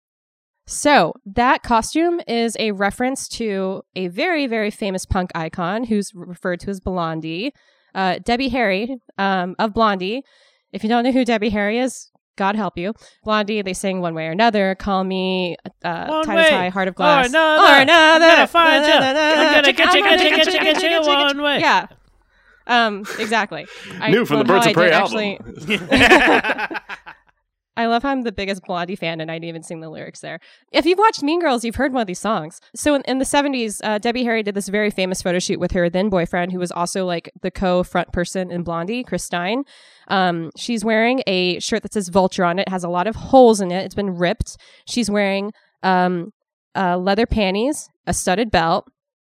So that costume is a reference to a very, very famous punk icon who's referred to as Blondie, uh, Debbie Harry um, of Blondie. If you don't know who Debbie Harry is, God help you. Blondie, they sing One Way or Another, Call Me, uh, One Titus way High, Heart of Glass. or another. Or another. I'm gonna find ya. Da, da, da, I'm da, gonna chicka, get you, I'm gonna get you, chicka, get you, chicka, get you chicka, chicka, one way. Yeah. Um, exactly. I New from the love Birds how of I Prey did album. actually- I love how I'm the biggest Blondie fan and I didn't even sing the lyrics there. If you've watched Mean Girls, you've heard one of these songs. So in, in the seventies, uh, Debbie Harry did this very famous photo shoot with her then boyfriend, who was also like the co-front person in Blondie, Chris Stein. Um, she's wearing a shirt that says Vulture on it. It has a lot of holes in it. It's been ripped. She's wearing um, uh, leather panties, a studded belt,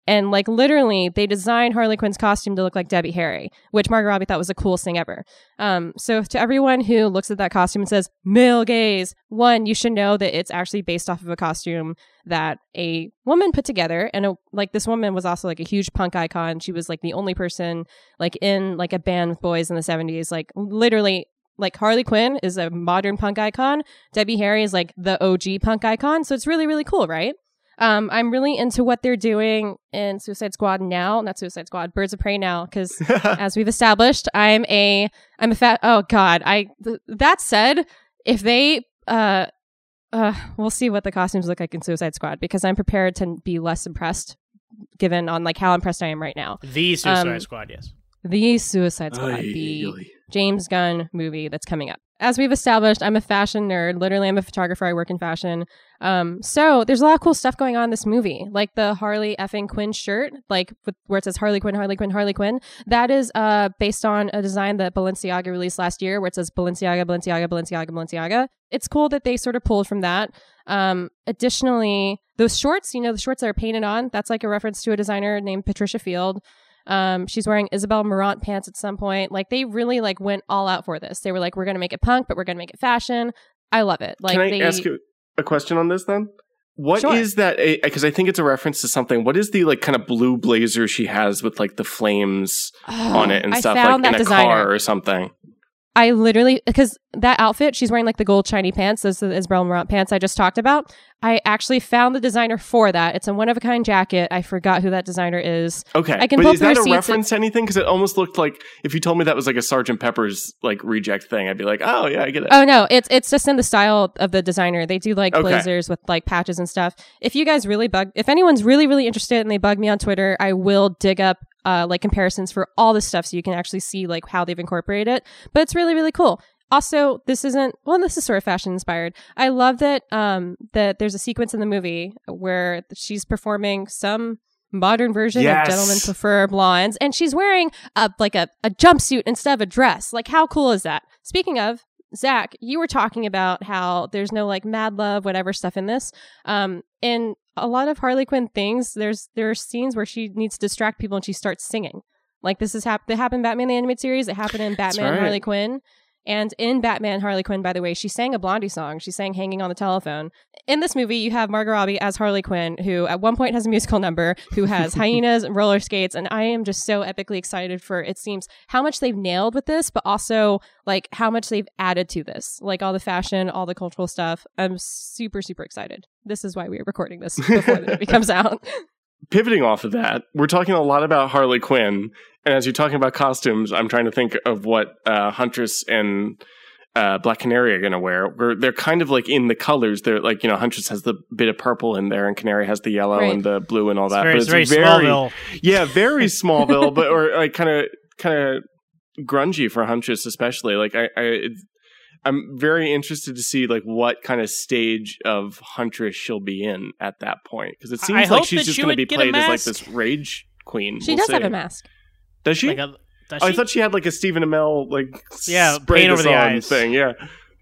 And like literally, they designed Harley Quinn's costume to look like Debbie Harry, which Margot Robbie thought was the coolest thing ever. Um, so to everyone who looks at that costume and says, male gaze, one, you should know that it's actually based off of a costume that a woman put together. And a, like this woman was also like a huge punk icon. She was like the only person like in like a band with boys in the seventies, like literally. Like Harley Quinn is a modern punk icon. Debbie Harry is like the O G punk icon. So it's really, really cool, right? Um, I'm really into what they're doing in Suicide Squad now, not Suicide Squad, Birds of Prey now, because as we've established, I'm a, I'm a fat, oh God, I, th- that said, if they, uh, uh, we'll see what the costumes look like in Suicide Squad, because I'm prepared to be less impressed given on like how impressed I am right now. The Suicide Um, Squad, yes. The Suicide Squad, Oy, the oy. James Gunn movie that's coming up. As we've established, I'm a fashion nerd. Literally, I'm a photographer. I work in fashion. Um, so there's a lot of cool stuff going on in this movie, like the Harley effing Quinn shirt, like with, where it says Harley Quinn, Harley Quinn, Harley Quinn. That is uh, based on a design that Balenciaga released last year, where it says Balenciaga, Balenciaga, Balenciaga, Balenciaga. It's cool that they sort of pulled from that. Um, additionally, those shorts, you know, the shorts that are painted on, that's like a reference to a designer named Patricia Field. Um, she's wearing Isabel Marant pants at some point. Like they really like went all out for this. They were like, we're going to make it punk, but we're going to make it fashion. I love it. Like, Can I they, ask you a question on this then? What Sure. is that? Because I think it's a reference to something. What is the like kind of blue blazer she has with like the flames Oh, on it and I stuff, found like in that a designer. car or something? I literally, because that outfit, she's wearing like the gold shiny pants, those are the Isabel Marant pants I just talked about. I actually found the designer for that. It's a one-of-a-kind jacket. I forgot who that designer is. Okay, I can but pull is up the that a receipts reference to anything? Because it almost looked like if you told me that was like a Sergeant Pepper's like reject thing, I'd be like, oh yeah, I get it. Oh no, it's it's just in the style of the designer. They do like Okay. blazers with like patches and stuff. If you guys really bug, if anyone's really really interested and they bug me on Twitter, I will dig up uh, like comparisons for all this stuff so you can actually see like how they've incorporated it. But it's really really cool. Also, this isn't well. This is sort of fashion inspired. I love that um that there's a sequence in the movie where she's performing some modern version Yes. of Gentlemen Prefer Blondes, and she's wearing a like a, a jumpsuit instead of a dress. Like, how cool is that? Speaking of, Zach, you were talking about how there's no like mad love, whatever stuff in this. Um, in a lot of Harley Quinn things, there's there are scenes where she needs to distract people and she starts singing. Like this is hap- that happened in Batman the Animated Series. It happened in Batman right. Harley Quinn. And in Batman Harley Quinn, by the way, she sang a Blondie song. She sang Hanging on the Telephone. In this movie, you have Margot Robbie as Harley Quinn, who at one point has a musical number, who has hyenas and roller skates. And I am just so epically excited for, it seems, how much they've nailed with this, but also like how much they've added to this. Like all the fashion, all the cultural stuff. I'm super, super excited. This is why we are recording this before the movie comes out. Pivoting off of that, we're talking a lot about Harley Quinn, and as you're talking about costumes, I'm trying to think of what uh, Huntress and uh, Black Canary are going to wear. Where they're kind of like in the colors. They're like, you know, Huntress has the bit of purple in there, and Canary has the yellow Right. and the blue and all that. It's very, but it's very Smallville. yeah, very Smallville, but or like kind of kind of grungy for Huntress, especially. Like I, I it's, I'm very interested to see like what kind of stage of Huntress she'll be in at that point, because it I seems hope like she's that just she going to would be get a played as like mask. this rage queen. She We'll does see. have a mask. Does she? Like a, does Oh, I she? thought she had like a Stephen Amell like Yeah, spray paint over this the on eyes. thing. Yeah,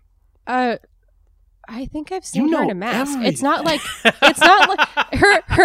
Uh, I think I've seen You her in know a mask. everything. It's not like it's not like her her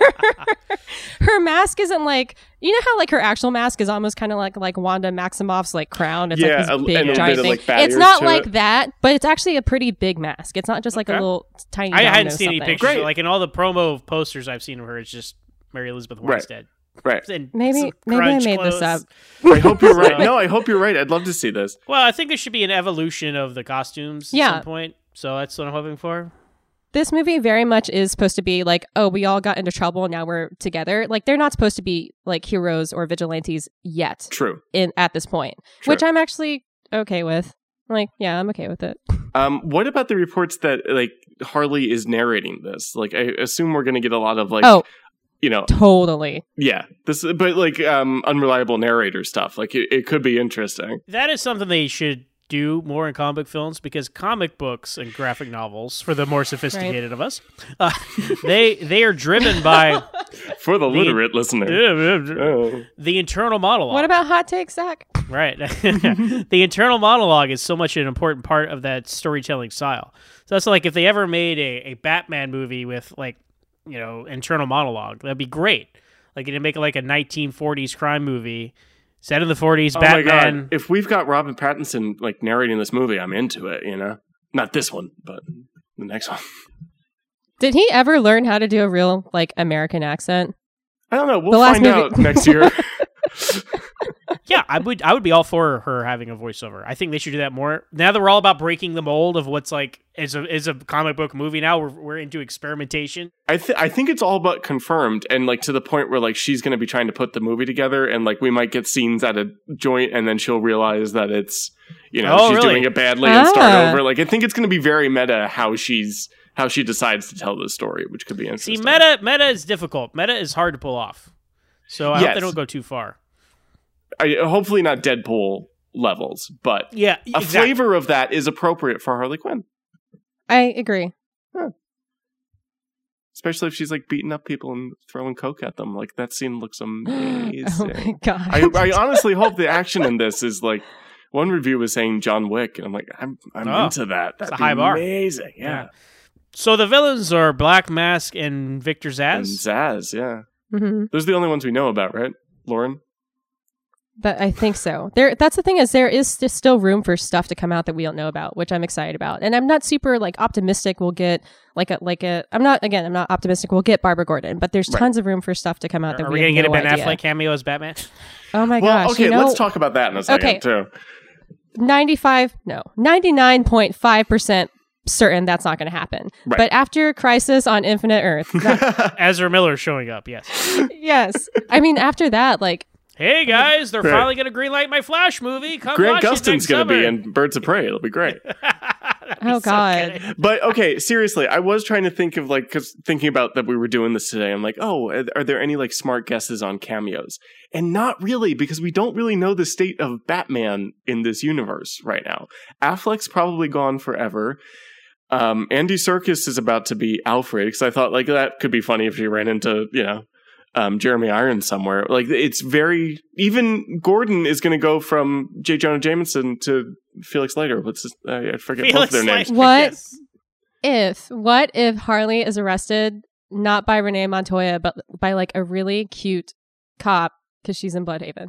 her mask isn't like, you know how like her actual mask is almost kind of like like Wanda Maximoff's like crown. It's Yeah, like a- this big and a giant bit of, thing. like, bat It's ears not to like it. that, but it's actually a pretty big mask. It's not just like Okay. a little tiny. I hadn't domino seen any something. pictures. Great. Like in all the promo posters I've seen of her, it's just Mary Elizabeth Right. Winstead. right. And Maybe some maybe I grunge made this up. clothes. I hope you're right. So- No, I hope you're right. I'd love to see this. Well, I think there should be an evolution of the costumes Yeah. at some point. So that's what I'm hoping for. This movie very much is supposed to be like, oh, we all got into trouble and now we're together. Like they're not supposed to be like heroes or vigilantes yet. True. In at this point, True. which I'm actually okay with. Like, yeah, I'm okay with it. Um, what about the reports that like Harley is narrating this? Like, I assume we're going to get a lot of like, Oh, you know, totally. yeah, this, but like um, unreliable narrator stuff. Like, it, it could be interesting. That is something they should do more in comic films, because comic books and graphic novels, for the more sophisticated of us, uh, they they are driven by For the literate listener. Oh. the internal monologue. What about hot takes, Zach? Right. The internal monologue is so much an important part of that storytelling style. So that's like if they ever made a, a Batman movie with like, you know, internal monologue, that'd be great. Like, to make like a nineteen forties crime movie set in the forties. Oh my Batman. God. If we've got Robert Pattinson like narrating this movie, I'm into it. You know, not this one, but the next one. Did he ever learn how to do a real like American accent? I don't know. We'll The last find movie- out next year. Yeah, I would. I would be all for her having a voiceover. I think they should do that more. Now that we're all about breaking the mold of what's like is a is a comic book movie. Now we're we're into experimentation. I th- I think it's all but confirmed, and like to the point where like she's going to be trying to put the movie together, and like we might get scenes at a joint, and then she'll realize that it's you know Oh, she's really? doing it badly and start Ah. over. Like I think it's going to be very meta how she's how she decides to tell this story, which could be See, interesting. meta meta is difficult. Meta is hard to pull off. So I hope Yes. they don't go too far. I, hopefully not Deadpool levels, but Yeah, a exactly. flavor of that is appropriate for Harley Quinn, I agree. especially if she's like beating up people and throwing coke at them. Like that scene looks amazing. Oh my god. I, I honestly hope the action in this is like one review was saying John Wick, and I'm like, I'm I'm Oh, into that. That'd a be high bar. amazing. Yeah. Yeah. So the villains are Black Mask and Victor And Zsasz. Zaz, yeah. hmm Those are the only ones we know about, right, Lauren? But I think so. There, that's the thing is there is st- still room for stuff to come out that we don't know about, which I'm excited about. And I'm not super like optimistic we'll get like a like a. I'm not again. I'm not optimistic we'll get Barbara Gordon, but there's Right. tons of room for stuff to come out that Are we we gonna have get a no Ben idea. Affleck cameo as Batman? Oh my Well, gosh! okay, you know, let's talk about that in a second Okay. too. ninety-five no ninety-nine point five percent certain that's not going to happen. Right. But after Crisis on Infinite Earth, that- Ezra Miller showing up. Yes. yes, I mean after that, like Hey guys, they're Right. finally gonna greenlight my Flash movie. Come Grant watch Gustin's it next going to be summer. in Birds of Prey. It'll be great. That'd be Oh, so God. good. But okay, seriously, I was trying to think of like, because thinking about that we were doing this today, I'm like, oh, are- are there any like smart guesses on cameos? And not really, because we don't really know the state of Batman in this universe right now. Affleck's probably gone forever. Um, Andy Serkis is about to be Alfred, because I thought like that could be funny if she ran into, you know, um, Jeremy Irons somewhere. Like it's very, even Gordon is going to go from J. Jonah Jameson to Felix Leiter. What's his, I I forget both Felix of their names. Leiter, What? yes. if what if Harley is arrested not by Renee Montoya but by like a really cute cop because she's in Bloodhaven?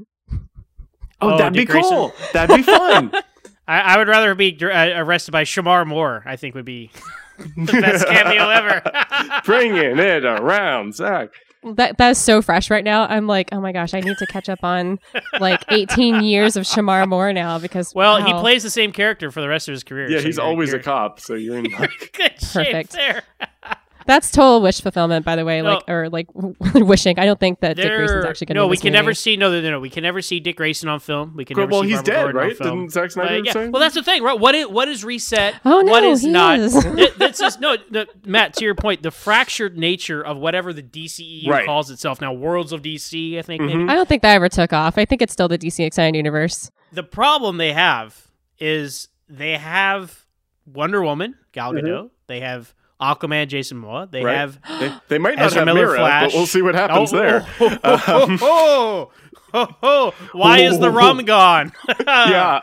Oh, Oh, that'd be Dick Grayson. cool. That'd be fun. I, I would rather be uh, arrested by Shamar Moore. I think would be the best cameo ever. Bringing it around, Zach. That that is so fresh right now. I'm like, oh my gosh, I need to catch up on like eighteen years of Shamar Moore now because Well, he wow. plays the same character for the rest of his career. Yeah, so he's you're- always you're- a cop, so you're in luck. Good shape Perfect. there. That's total wish fulfillment, by the way. No. Like or like wishing. I don't think that Dick Grayson's There- actually going to. no, we can never see. No, no, no, no. We can never see Dick Grayson on film. We can never Well, see he's Barbara dead, Gordon on right? film. Didn't Zack Snyder But, yeah. say? Well, that's the thing, right? What is what is reset? Oh, no, what is he not? is. Th- This is no, no, Matt. To your point, the fractured nature of whatever the D C E U Right. calls itself now, Worlds of D C. I think Mhm. maybe. I don't think that ever took off. I think it's still the D C Extended Universe. The problem they have is they have Wonder Woman, Gal Gadot. They have Aquaman, Jason Momoa. They Right. have They, they might not Ezra have Miller Mira, Flash. but we'll see what happens Oh, there. oh, oh, oh, Um, oh, oh, oh. Why is the rum gone? yeah.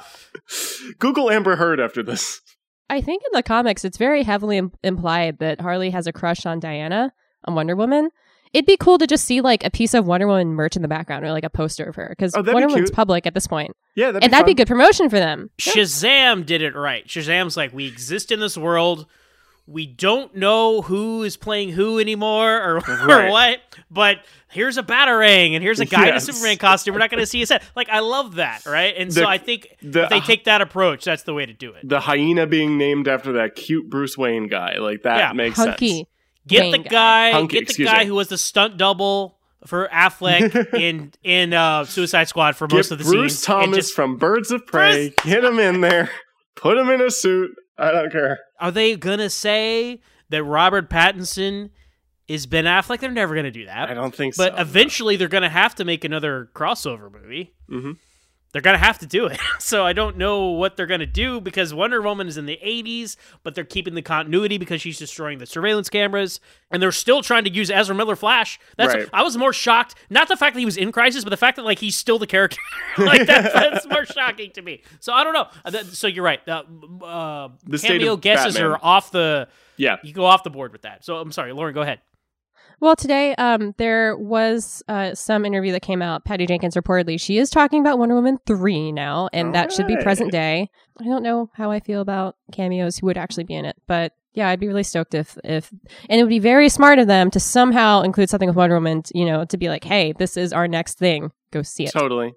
Google Amber Heard after this. I think in the comics, it's very heavily Im- implied that Harley has a crush on Diana, on Wonder Woman. It'd be cool to just see like a piece of Wonder Woman merch in the background or like a poster of her because Oh, that'd Wonder be Woman's cute. public at this point. Yeah, that'd and be that'd be fun. good promotion for them. Shazam did it right. Shazam's like, we exist in this world. We don't know who is playing who anymore or, or Right. what, but here's a Batarang and here's a guy Yes. in a Superman costume. We're not going to see his head. Like, I love that, right? And so The- I think the- if they take that approach, that's the way to do it. The hyena being named after that cute Bruce Wayne guy. Like, that Yeah. makes Hunky. sense. Get Wayne the guy. guy, Hunky, get the excuse guy me. who was the stunt double for Affleck in in uh, Suicide Squad for most Get of the Bruce scenes. Thomas and just, from Birds of Prey. Get him in there. Put him in a suit. I don't care. are they gonna say that Robert Pattinson is Ben Affleck? They're never gonna do that. I don't think But so. eventually, they're going to have to make another crossover movie. Mhm. They're going to have to do it. So I don't know what they're going to do because Wonder Woman is in the eighties, but they're keeping the continuity because she's destroying the surveillance cameras, and they're still trying to use Ezra Miller Flash. That's Right. I was more shocked, not the fact that he was in Crisis, but the fact that like he's still the character. Like that, that's more shocking to me. So I don't know. Uh, that- So you're right. Uh, uh, The state cameo of guesses Batman. are off the. Yeah. You go off the board with that. So I'm sorry, Lauren. Go ahead. Well, today um, there was uh, some interview that came out. Patty Jenkins reportedly, she is talking about Wonder Woman three now, and All that should be right. present day. I don't know how I feel about cameos who would actually be in it, but yeah, I'd be really stoked if, if, and it would be very smart of them to somehow include something with Wonder Woman, you know, to be like, hey, this is our next thing. Go see it. Totally.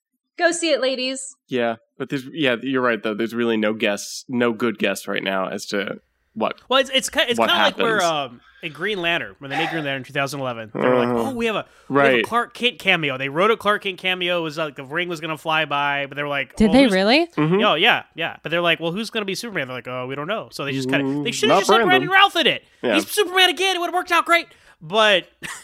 Go see it, ladies. Yeah, but there's yeah, you're right though. There's really no guess, no good guess right now as to what. Well, it's it's kind it's What kind of like where happens? um, in Green Lantern when they made Green Lantern in two thousand eleven, they were like, Uh-huh. "Oh, we have a we have a Right. Clark Kent cameo." They wrote a Clark Kent cameo. It was like the ring was gonna fly by, but they were like, Did well, they who's- really? Mhm. Oh yeah, yeah. But they're like, "Well, who's gonna be Superman?" They're like, "Oh, we don't know." So they just kind of Mm, they should have not just let Brandon. Brandon Routh in it. Yeah. He's Superman again. It would have worked out great. But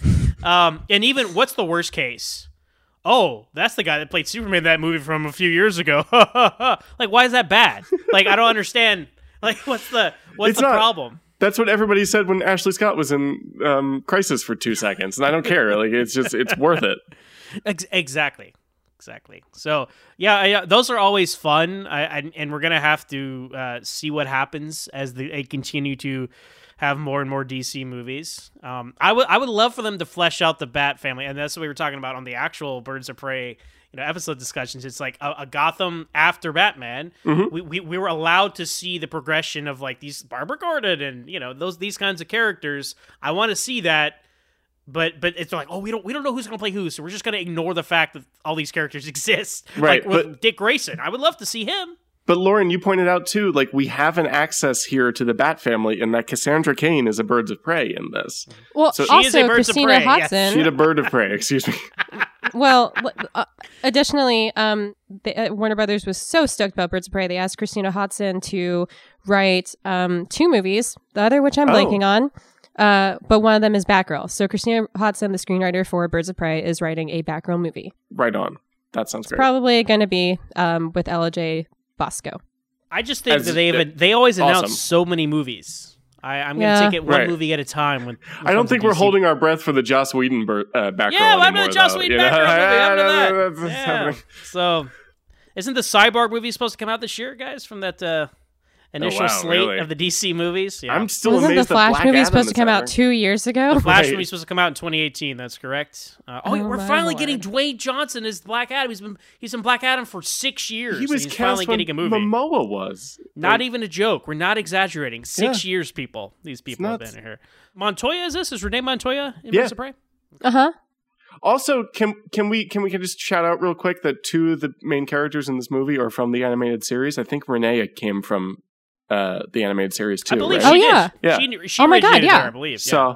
um, and even what's the worst case? Oh, that's the guy that played Superman in that movie from a few years ago. Like, why is that bad? Like, I don't understand. Like, what's the what's It's the not- problem? That's what everybody said when Ashley Scott was in um, Crisis for two seconds, and I don't care. Like it's just it's worth it. Ex- exactly, exactly. So yeah, I, uh, those are always fun. I, I and we're gonna have to uh, see what happens as the, they continue to have more and more D C movies. Um, I would I would love for them to flesh out the Bat family, and that's what we were talking about on the actual Birds of Prey, you know, episode discussions. It's like a, a Gotham after Batman. Mm-hmm. We, we we were allowed to see the progression of like these Barbara Gordon and you know those these kinds of characters. I want to see that. But but it's like, oh, we don't we don't know who's gonna play who, so we're just gonna ignore the fact that all these characters exist. Right, Like with but- Dick Grayson, I would love to see him. But Lauren, you pointed out too, like we have an access here to the Bat family, and that Cassandra Cain is a Birds of Prey in this. Well, So- She is a also Birds of Christina Prey, yes. Hodson. She's a bird of prey. Excuse me. Well, l- uh, additionally, um, the, uh, Warner Brothers was so stoked about Birds of Prey, they asked Christina Hodson to write um, two movies, the other which I'm Oh. blanking on, uh, but one of them is Batgirl. So Christina Hodson, the screenwriter for Birds of Prey, is writing a Batgirl movie. Right on. That sounds great. Probably going to be um, with Ella J. Bosco. I just think As- that they have they always announce awesome. so many movies. I, I'm gonna Yeah. take it one Right. movie at a time. When, I don't think we're holding our breath for the Joss Whedon bir- uh, Batgirl Yeah, I'm anymore. the Joss though, Whedon you know? Batgirl movie. I'm into that. That's Yeah. happening. So, isn't the Cyborg movie supposed to come out this year, guys? From that uh, initial wow, slate really? of the D C movies. Yeah. I'm still Wasn't the amazed that Flash Black movie Adam supposed to is come out happening. two years ago? Flash Right. movie's supposed to come out in twenty eighteen. That's correct. Uh, oh, Oh, we're my finally Lord. getting Dwayne Johnson as Black Adam. He's been he's been Black Adam for six years. He and was he's cast finally when getting a movie. Momoa was. Not Like, even a joke. We're not exaggerating. Six Yeah. years, people. These people have nuts. been here. Montoya is this? Is Renee Montoya in Yeah. Birds of Prey? Uh huh. Also, can can we can we just shout out real quick that two of the main characters in this movie are from the animated series? I think Renee came from uh, the animated series too. I believe right? she Oh, yeah. did. Yeah. She, she Oh my God, originated yeah. there, I believe. Yeah. So,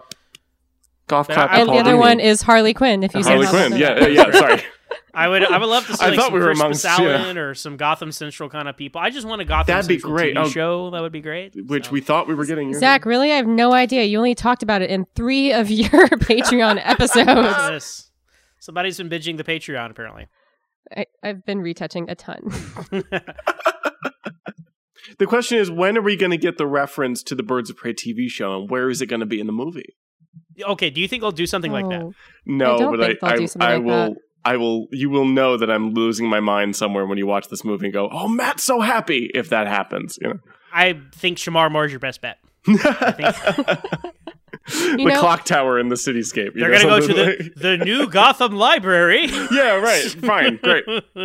golf But clap. I- to And the Paul other Dini. one is Harley Quinn. If you say Harley how Quinn. about Yeah, that. uh, yeah. Sorry. I would I would love to see I like thought some we were Christmas amongst- yeah. Allen or some Gotham Central kind of people. I just want a Gotham That'd be Central great. T V Oh. show. That would be great. Which So. we thought we were getting. Zach, really? I have no idea. You only talked about it in three of your Patreon episodes. Yes. Somebody's been binging the Patreon apparently. I, I've been retouching a ton. The question is, when are we going to get the reference to the Birds of Prey T V show, and where is it going to be in the movie? Okay, do you think they'll do something like that? Oh. No, I don't but think I, they'll do I, something I like will. that. I will. You will know that I'm losing my mind somewhere when you watch this movie and go, "Oh, Matt's so happy!" If that happens, you know. I think Shamar Moore's your best bet. I think the know- clock tower in the cityscape. you they're know, gonna go to something the, like- the new Gotham Library. Yeah, right. Fine, great.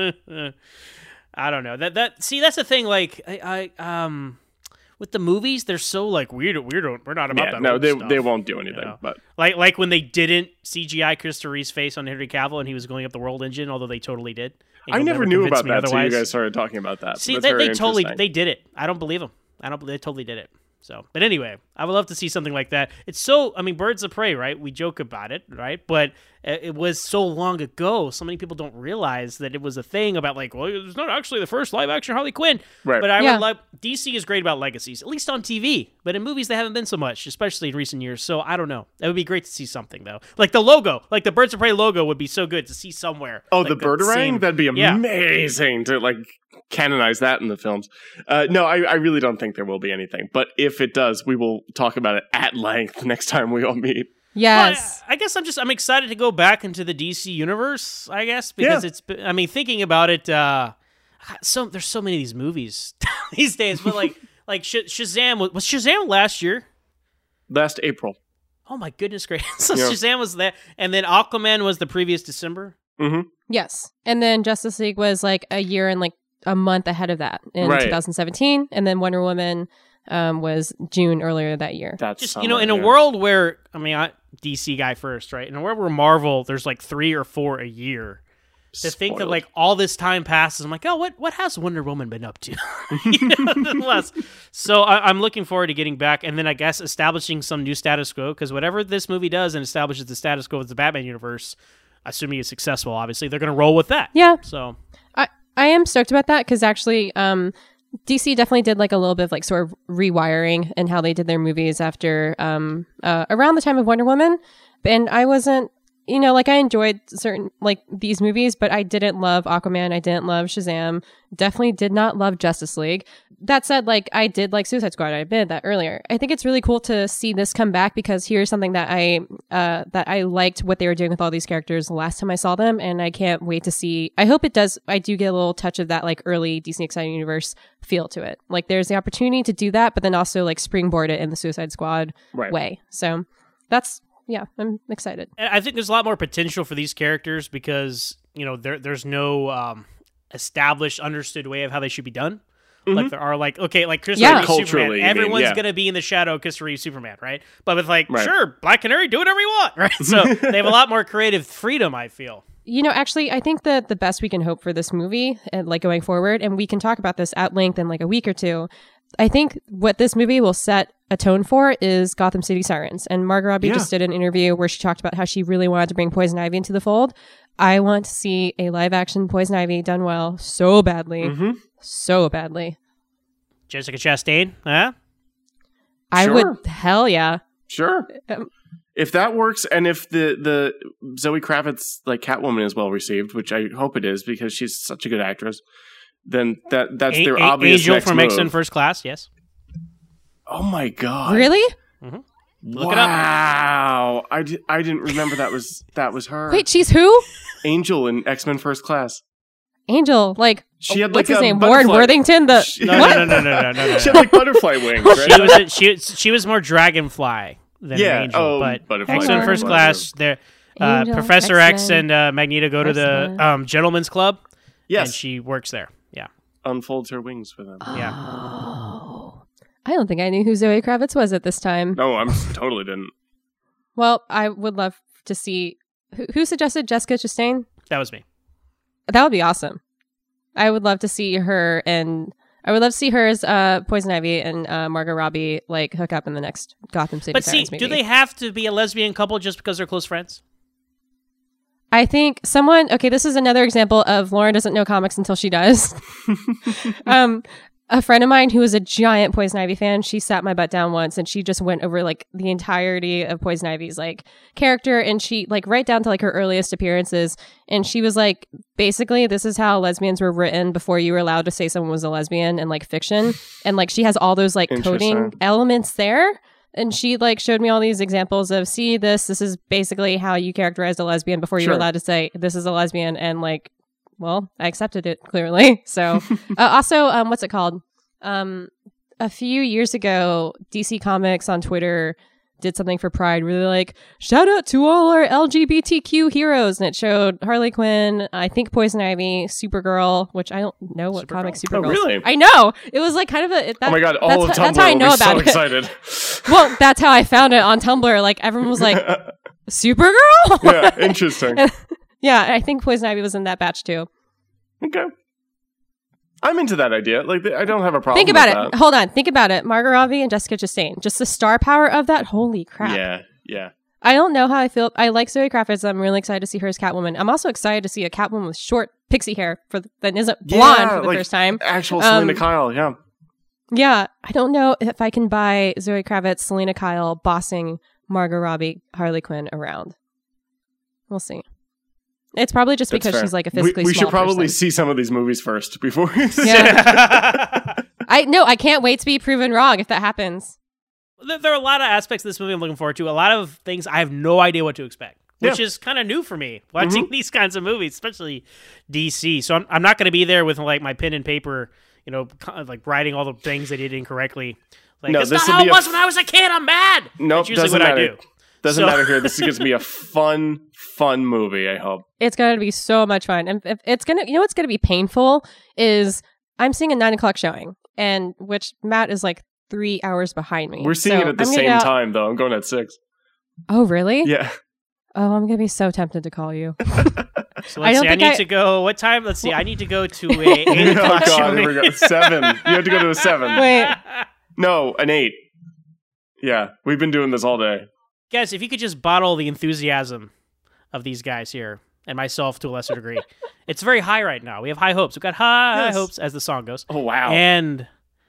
I don't know. That that see that's the thing. Like I, I um with the movies, they're so like weird. Weird. We're not about Yeah, that. no, old they stuff. they won't do anything. know. But Like like when they didn't C G I Christopher Reeve's face on Henry Cavill and he was going up the world engine, although they totally did. And I you'll never knew convince about me that until you otherwise. guys started talking about that. See, That's they, very they totally interesting. they did it. I don't believe them. I don't. They totally did it. So, but anyway, I would love to see something like that. It's so. I mean, Birds of Prey, right? We joke about it, right? But uh, it was so long ago. So many people don't realize that it was a thing about like, well, it's not actually the first live action Harley Quinn. Right. But I Yeah. would like D C is great about legacies, at least on T V. But in movies, they haven't been so much, especially in recent years. So I don't know. It would be great to see something though, like the logo, like the Birds of Prey logo would be so good to see somewhere. Oh, like, the that Birdarang? same- That'd be Yeah. amazing to like canonize that in the films. Uh, no, I, I really don't think there will be anything. But if it does, we will talk about it at length next time we all meet. Yes. Well, I, I guess I'm just I'm excited to go back into the D C universe. I guess because Yeah. it's been- I mean thinking about it, uh, so there's so many of these movies these days. But like like Sh- Shazam was, was Shazam last year? Last April. Oh my goodness gracious! So Yeah. Shazam was that, and then Aquaman was the previous December. Mm-hmm. Yes. And then Justice League was like a year and like a month ahead of that in Right. two thousand seventeen. And then Wonder Woman um, was June earlier that year. That's Just summer, you know, in a yeah. world where I mean, I, D C guy first, right? In a world where Marvel, there's like three or four a year. To think that Spoiled. like all this time passes, I'm like, oh, what what has Wonder Woman been up to? You know, nonetheless. So I, I'm looking forward to getting back, and then I guess establishing some new status quo, because whatever this movie does and establishes the status quo of the Batman universe, assuming it's successful, obviously they're going to roll with that. Yeah. So I, I am stoked about that because actually um, D C definitely did like a little bit of like sort of rewiring in how they did their movies after um, uh, around the time of Wonder Woman. And I wasn't, you know, like I enjoyed certain like these movies, but I didn't love Aquaman. I didn't love Shazam. Definitely did not love Justice League. That said, like I did like Suicide Squad. I admitted that earlier. I think it's really cool to see this come back because here's something that I uh, that I liked what they were doing with all these characters last time I saw them, and I can't wait to see. I hope it does. I do get a little touch of that like early D C Exciting Universe feel to it. Like there's the opportunity to do that, but then also like springboard it in the Suicide Squad Right. way. So that's. Yeah, I'm excited. And I think there's a lot more potential for these characters because you know there there's no um, established, understood way of how they should be done. Mm-hmm. Like there are like okay, like Chris Yeah. Reeve Superman. Culturally, you mean, Everyone's yeah. gonna be in the shadow of Chris Reeve Superman, right? But with like Right. sure, Black Canary, do whatever you want, right? So they have a lot more creative freedom. I feel. You know, actually, I think that the best we can hope for this movie, and like going forward, and we can talk about this at length in like a week or two. I think what this movie will set a tone for is Gotham City Sirens. And Margot Robbie Yeah. just did an interview where she talked about how she really wanted to bring Poison Ivy into the fold. I want to see a live action Poison Ivy done well so badly. Mm-hmm. So badly. Jessica Chastain, huh? I Sure. would, hell yeah. Sure. Um, If that works, and if the the Zoe Kravitz like Catwoman is well received, which I hope it is because she's such a good actress, then that that's A- their A- obvious Angel next from move. X-Men First Class, yes. Oh my god! Really? Look it up. Wow! I, di- I didn't remember that was that was her. Wait, she's who? Angel in X Men First Class. Angel. Like, She had what's like his a name? Warren butterfly- Worthington? The She- No, what? no, no, no, no, no, no, no. She had like butterfly wings, right? She was a, she she was more Dragonfly than Yeah, Angel, oh, but Butterfly, X Men Dragonfly, First Class, there, uh, Angel, Professor X X-Men, and uh, Magneto go to the X-Men. um, Gentleman's Club, and Yes, she works there. Yeah, unfolds her wings for them. yeah. Oh. I don't think I knew who Zoe Kravitz was at this time. No, I'm totally didn't. Well, I would love to see who, who suggested Jessica Chastain. That was me. That would be awesome. I would love to see her, and I would love to see her as uh, Poison Ivy and uh, Margot Robbie like hook up in the next Gotham City But see, Sirens movie. do they have to be a lesbian couple just because they're close friends? I think someone. Okay, this is another example of Lauren doesn't know comics until she does. um, a friend of mine who was a giant Poison Ivy fan, she sat my butt down once and she just went over like the entirety of Poison Ivy's like character, and she like right down to like her earliest appearances, and she was like, basically this is how lesbians were written before you were allowed to say someone was a lesbian in like fiction, and like she has all those like coding Interesting. elements there. And she like showed me all these examples of, see this, this is basically how you characterized a lesbian before you Sure. were allowed to say this is a lesbian, and like, well, I accepted it clearly. So uh, also, um, what's it called? Um, a few years ago, D C Comics on Twitter did something for Pride, really like, shout out to all our L G B T Q heroes. And it showed Harley Quinn, I think Poison Ivy, Supergirl, which I don't know what Supergirl? comic Oh, Supergirl. really? I know. It was like kind of a. That, Oh my god! All that's, of Tumblr that's how I will know be about so it. excited. Well, that's how I found it on Tumblr. Like everyone was like, Supergirl? Yeah, interesting. Yeah, I think Poison Ivy was in that batch too. Okay. I'm into that idea. Like, I don't have a problem Think about with it. that. Hold on. Think about it. Margot Robbie and Jessica Chastain. Just the star power of that. Holy crap. Yeah, yeah. I don't know how I feel. I like Zoe Kravitz. I'm really excited to see her as Catwoman. I'm also excited to see a Catwoman with short pixie hair for the, that isn't blonde Yeah, for the like, first time. Actual Um, Selena Kyle, yeah. Yeah. I don't know if I can buy Zoe Kravitz, Selena Kyle bossing Margot Robbie, Harley Quinn around. We'll see. It's probably just That's because fair. she's like a We, physically we small should probably person. see some of these movies first before we Yeah. I no, I can't wait to be proven wrong if that happens. There, there are a lot of aspects of this movie I'm looking forward to. A lot of things I have no idea what to expect, which Yeah. is kind of new for me watching Mm-hmm. these kinds of movies, especially D C. So I'm, I'm not going to be there with like my pen and paper, you know, kind of, like writing all the things they did incorrectly. Like, No, it's this not will how be it a was f- when I was a kid. I'm mad. Nope, That's usually doesn't what I matter. do. Doesn't So- matter here. This is going to be a fun, fun movie, I hope. It's going to be so much fun. And if it's going to, you know what's going to be painful is I'm seeing a nine o'clock showing, and which Matt is like three hours behind me. We're seeing So it at the I'm gonna same get out- time, though. I'm going at six. Oh, really? Yeah. Oh, I'm going to be so tempted to call you. So I let's don't see. I think need I- to go. What time? Let's see. I need to go to a eight Oh, o'clock God. showing. Here we go. Seven. You have to go to a seven. Wait. No, an eight. Yeah. We've been doing this all day. Guys, if you could just bottle the enthusiasm of these guys here and myself to a lesser degree, it's very high right now. We have high hopes. We've got high Yes. hopes, as the song goes. Oh, wow. And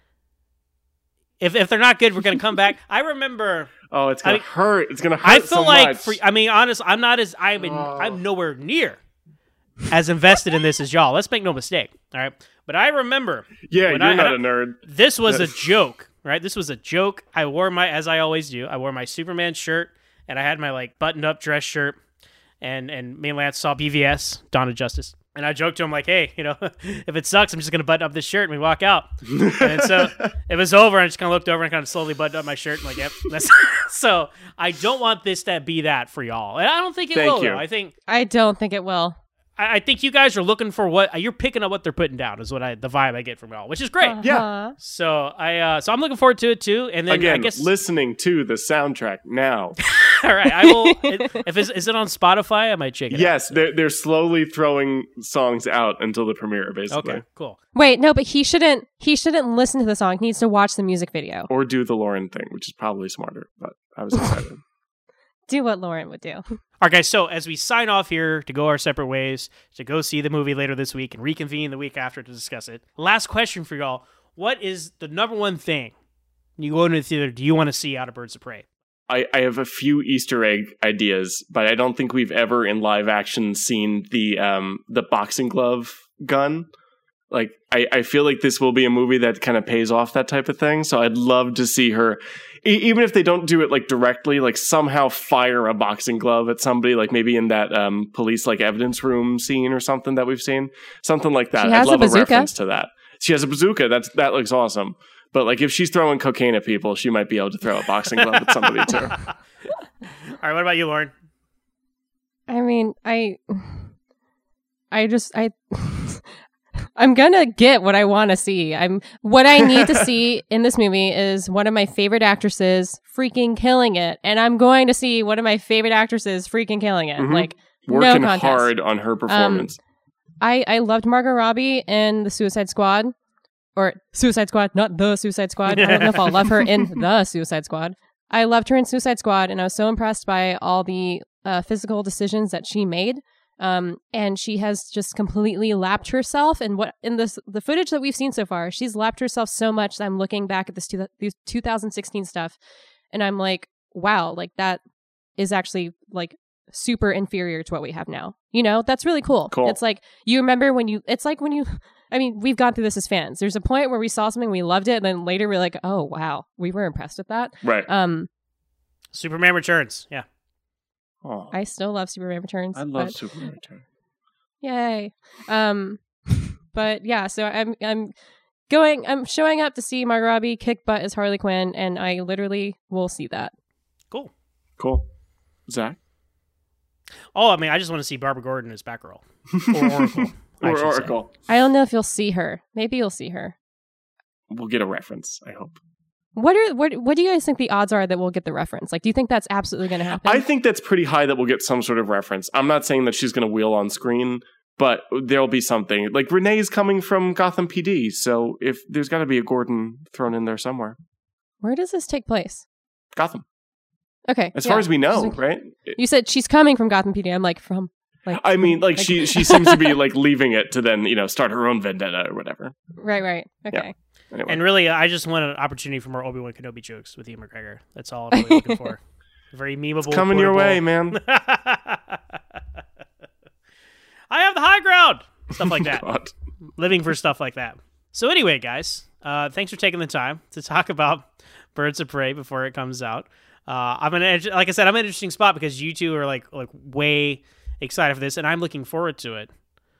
if if they're not good, we're gonna come back. I remember. oh, it's going I to mean, hurt. It's going to hurt I feel so like much. for, I mean, honest, I'm not as I'm in, Oh. I'm nowhere near as invested in this as y'all. Let's make no mistake. All right, but I remember yeah, when you're I- not I- a nerd. this was a Yes. joke, right? This was a joke. I wore my, as I always do, I wore my Superman shirt, and I had my like buttoned up dress shirt, and and me and Lance saw B V S, Dawn of Justice, and I joked to him like, hey, you know, if it sucks, I'm just gonna button up this shirt and we walk out. And so it was over, and I just kind of looked over and kind of slowly buttoned up my shirt, and like, yep, that's. So I don't want this to be that for y'all, and I don't think it Thank will. you. Though. I think I don't think it will. I, I think you guys are looking for what you're picking up what they're putting down is what I the vibe I get from y'all, which is great. Yeah. Uh-huh. So I uh, so I'm looking forward to it too. And then Again, I guess listening to the soundtrack now. all right, I will. If it's, is it on Spotify, I might check it Yes, they're, they're slowly throwing songs out until the premiere, out. basically. Okay, cool. Wait, no, but he shouldn't. He shouldn't listen to the song. He needs to watch the music video. Or do the Lauren thing, which is probably smarter, but I was excited. Do what Lauren would do. All right, guys. So as we sign off here to go our separate ways to go see the movie later this week and reconvene the week after to discuss it. Last question for y'all: what is the number one thing you go into the theater do you want to see out of Birds of Prey? I, I have a few Easter egg ideas, but I don't think we've ever in live action seen the um, the boxing glove gun. Like, I, I feel like this will be a movie that kind of pays off that type of thing. So I'd love to see her, e- even if they don't do it like directly, like somehow fire a boxing glove at somebody, like maybe in that um, police like evidence room scene or something that we've seen, something like that. She I'd has a love a, bazooka? reference to that. She has a bazooka. That's that looks awesome. But like if she's throwing cocaine at people, she might be able to throw a boxing glove at somebody too. All right, what about you, Lauren? I mean, I, I just, I, I'm gonna get what I want to see. I'm what I need to see in this movie is one of my favorite actresses freaking killing it, and I'm going to see one of my favorite actresses freaking killing it. Mhm. Like Working no contest. hard on her performance. I I loved Margot Robbie in the Suicide Squad, or Suicide Squad, not the Suicide Squad. I don't know if I'll love her in the Suicide Squad. I loved her in Suicide Squad, and I was so impressed by all the uh, physical decisions that she made. Um, and she has just completely lapped herself. And what in this the footage that we've seen so far, she's lapped herself so much that I'm looking back at this two, these two thousand sixteen stuff, and I'm like, wow, like that is actually like super inferior to what we have now. You know, that's really cool. Cool. It's like you remember when you. It's like when you. I mean, we've gone through this as fans. There's a point where we saw something, we loved it, and then later we're like, oh wow, we were impressed with that. Right. Um, Superman Returns. Yeah. Oh, I still love Superman Returns. I love but- Superman Return. Yay. Um but yeah, so I'm I'm going I'm showing up to see Margot Robbie kick butt as Harley Quinn, and I literally will see that. Cool. Cool. Zach? Oh, I mean, I just want to see Barbara Gordon as Batgirl or Oracle. I Or should say. Oracle. I don't know if you'll see her. Maybe you'll see her. We'll get a reference, I hope. What are what what do you guys think the odds are that we'll get the reference? Like, do you think that's absolutely going to happen? I think that's pretty high that we'll get some sort of reference. I'm not saying that she's going to wheel on screen, but there'll be something. Like, Renee's coming from Gotham P D, so if there's got to be a Gordon thrown in there somewhere. Where does this take place? Gotham. Okay. As yeah. far as we know, She's- right? You said she's coming from Gotham P D. I'm like, from like I mean, like, she she seems to be, like, leaving it to then, you know, start her own vendetta or whatever. right, right. Okay. Anyway. And really, I just want an opportunity for more Obi-Wan Kenobi jokes with Ian McGregor. That's all I'm really looking for. Very memeable. It's coming your quotable. way, man. I have the high ground. Stuff like that. God. Living for stuff like that. So anyway, guys, uh, thanks for taking the time to talk about Birds of Prey before it comes out. Uh, I'm an like I said, I'm in an interesting spot because you two are like like way excited for this, and I'm looking forward to it.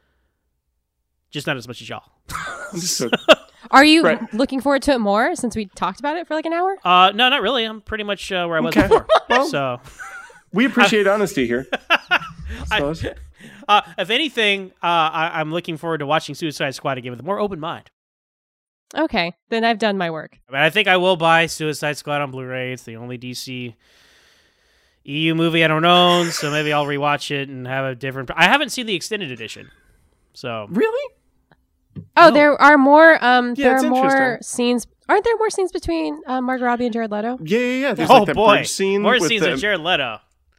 Just not as much as y'all. So- Are you Right. looking forward to it more since we talked about it for like an hour? Uh, no, not really. I'm pretty much uh, where I was Okay. before. Well- so We appreciate honesty here. I, uh, if anything, uh, I, I'm looking forward to watching Suicide Squad again with a more open mind. Okay, then I've done my work. I mean, I think I will buy Suicide Squad on Blu-ray. It's the only D C E U movie I don't own, so maybe I'll rewatch it and have a different... I haven't seen the extended edition, so... Really? Oh, No. there are more. Um, Yeah, there it's are more interesting. scenes. Aren't there more scenes between uh, Margot Robbie and Jared Leto? Yeah, yeah, yeah. There's oh, like that boy. bridge scene. More with scenes the, with Jared Leto.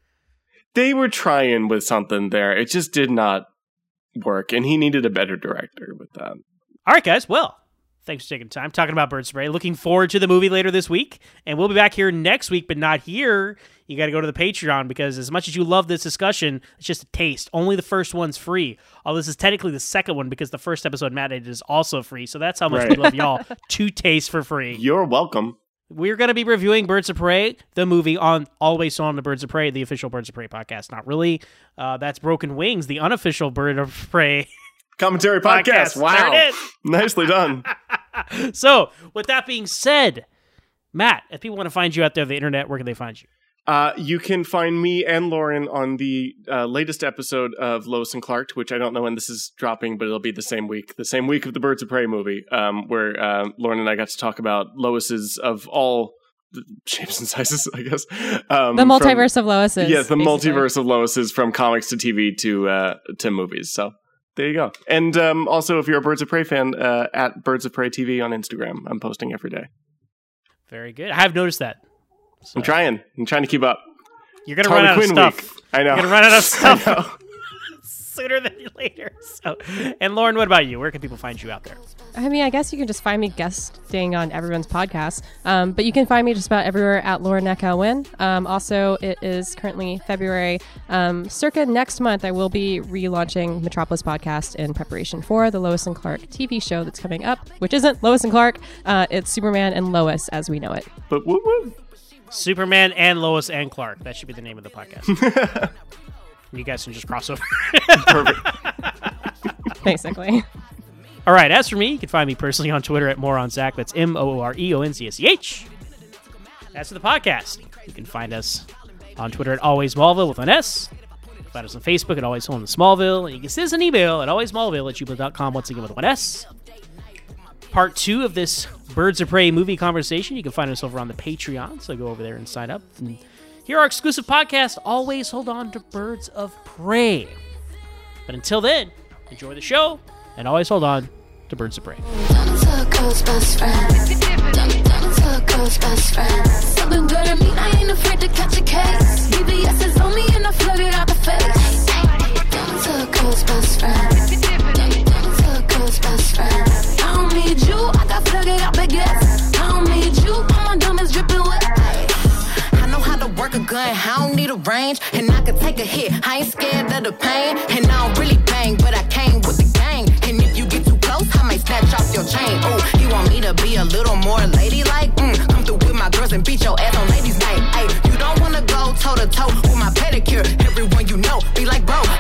They were trying with something there. It just did not work, and he needed a better director with that. All right, guys. Well, thanks for taking time talking about Birds of Prey. Looking forward to the movie later this week, and we'll be back here next week, but not here. You got to go to the Patreon because as much as you love this discussion, it's just a taste. Only the first one's free. Although this is technically the second one because the first episode Matt did is also free. So that's how much Right. we love y'all. Two tastes for free. You're welcome. We're going to be reviewing Birds of Prey, the movie, on Always on the Birds of Prey, the official Birds of Prey podcast. Not really. Uh, that's Broken Wings, the unofficial Bird of Prey Commentary podcast. podcast. Wow. There it Nicely done. is. So, with that being said, Matt, if people want to find you out there on the internet, where can they find you? Uh, you can find me and Lauren on the uh, latest episode of Lois and Clark, which I don't know when this is dropping, but it'll be the same week, the same week of the Birds of Prey movie, um, where uh, Lauren and I got to talk about Lois's of all shapes and sizes, I guess. Um, The from- multiverse of Lois's. Yes, the basically. multiverse of Lois's from comics to T V to uh, to movies. So there you go. And um, also, if you're a Birds of Prey fan, uh, at Birds of Prey T V on Instagram, I'm posting every day. Very good. I have noticed that. So, I'm trying. I'm trying to keep up. You're going to run Harley out of Quinn stuff. week. I know. You're going to run out of I stuff know. sooner than later. So, and Lauren, what about you? Where can people find you out there? I mean, I guess you can just find me guesting on everyone's podcast. Um, but you can find me just about everywhere at Lauren Echo Win. Um, also, it is currently February. Um, circa next month, I will be relaunching Metropolis Podcast in preparation for the Lois and Clark T V show that's coming up, which isn't Lois and Clark. Uh, it's Superman and Lois as we know it. But whoop whoop. Superman and Lois and Clark. That should be the name of the podcast. You guys can just cross over. Perfect. Basically. All right, as for me, you can find me personally on Twitter at MoreOnZach. That's M O O R E O N Z S C H. As for the podcast, you can find us on Twitter at Always Smallville with an S. You can find us on Facebook at Always Home in Smallville. And you can send us an email at alwaysmallville at gmail dot com, once again with one S. Part two of this Birds of Prey movie conversation, you can find us over on the Patreon, so go over there and sign up. And hear our exclusive podcast, Always Hold On to Birds of Prey. But until then, enjoy the show, and always hold on to Birds of Prey. Turn into a ghost best friend. Turn into a ghost best friend. Something good at me, I ain't afraid to catch a case. B B S is on me and I flood it out the face. Turn into a ghost best friend. Turn into a ghost best friend. I don't need you, I got flooded out baguettes. I don't need you, all my diamonds dripping wet. I know how to work a gun, I don't need a range. And I can take a hit, I ain't scared of the pain. And I don't really bang, but I came with the gang. And if you get too close, I might snatch off your chain. Oh, you want me to be a little more ladylike? Mm, come through with my girls and beat your ass on ladies' night. Ay, you don't wanna go toe to toe with my pedicure. Everyone you know be like, bro,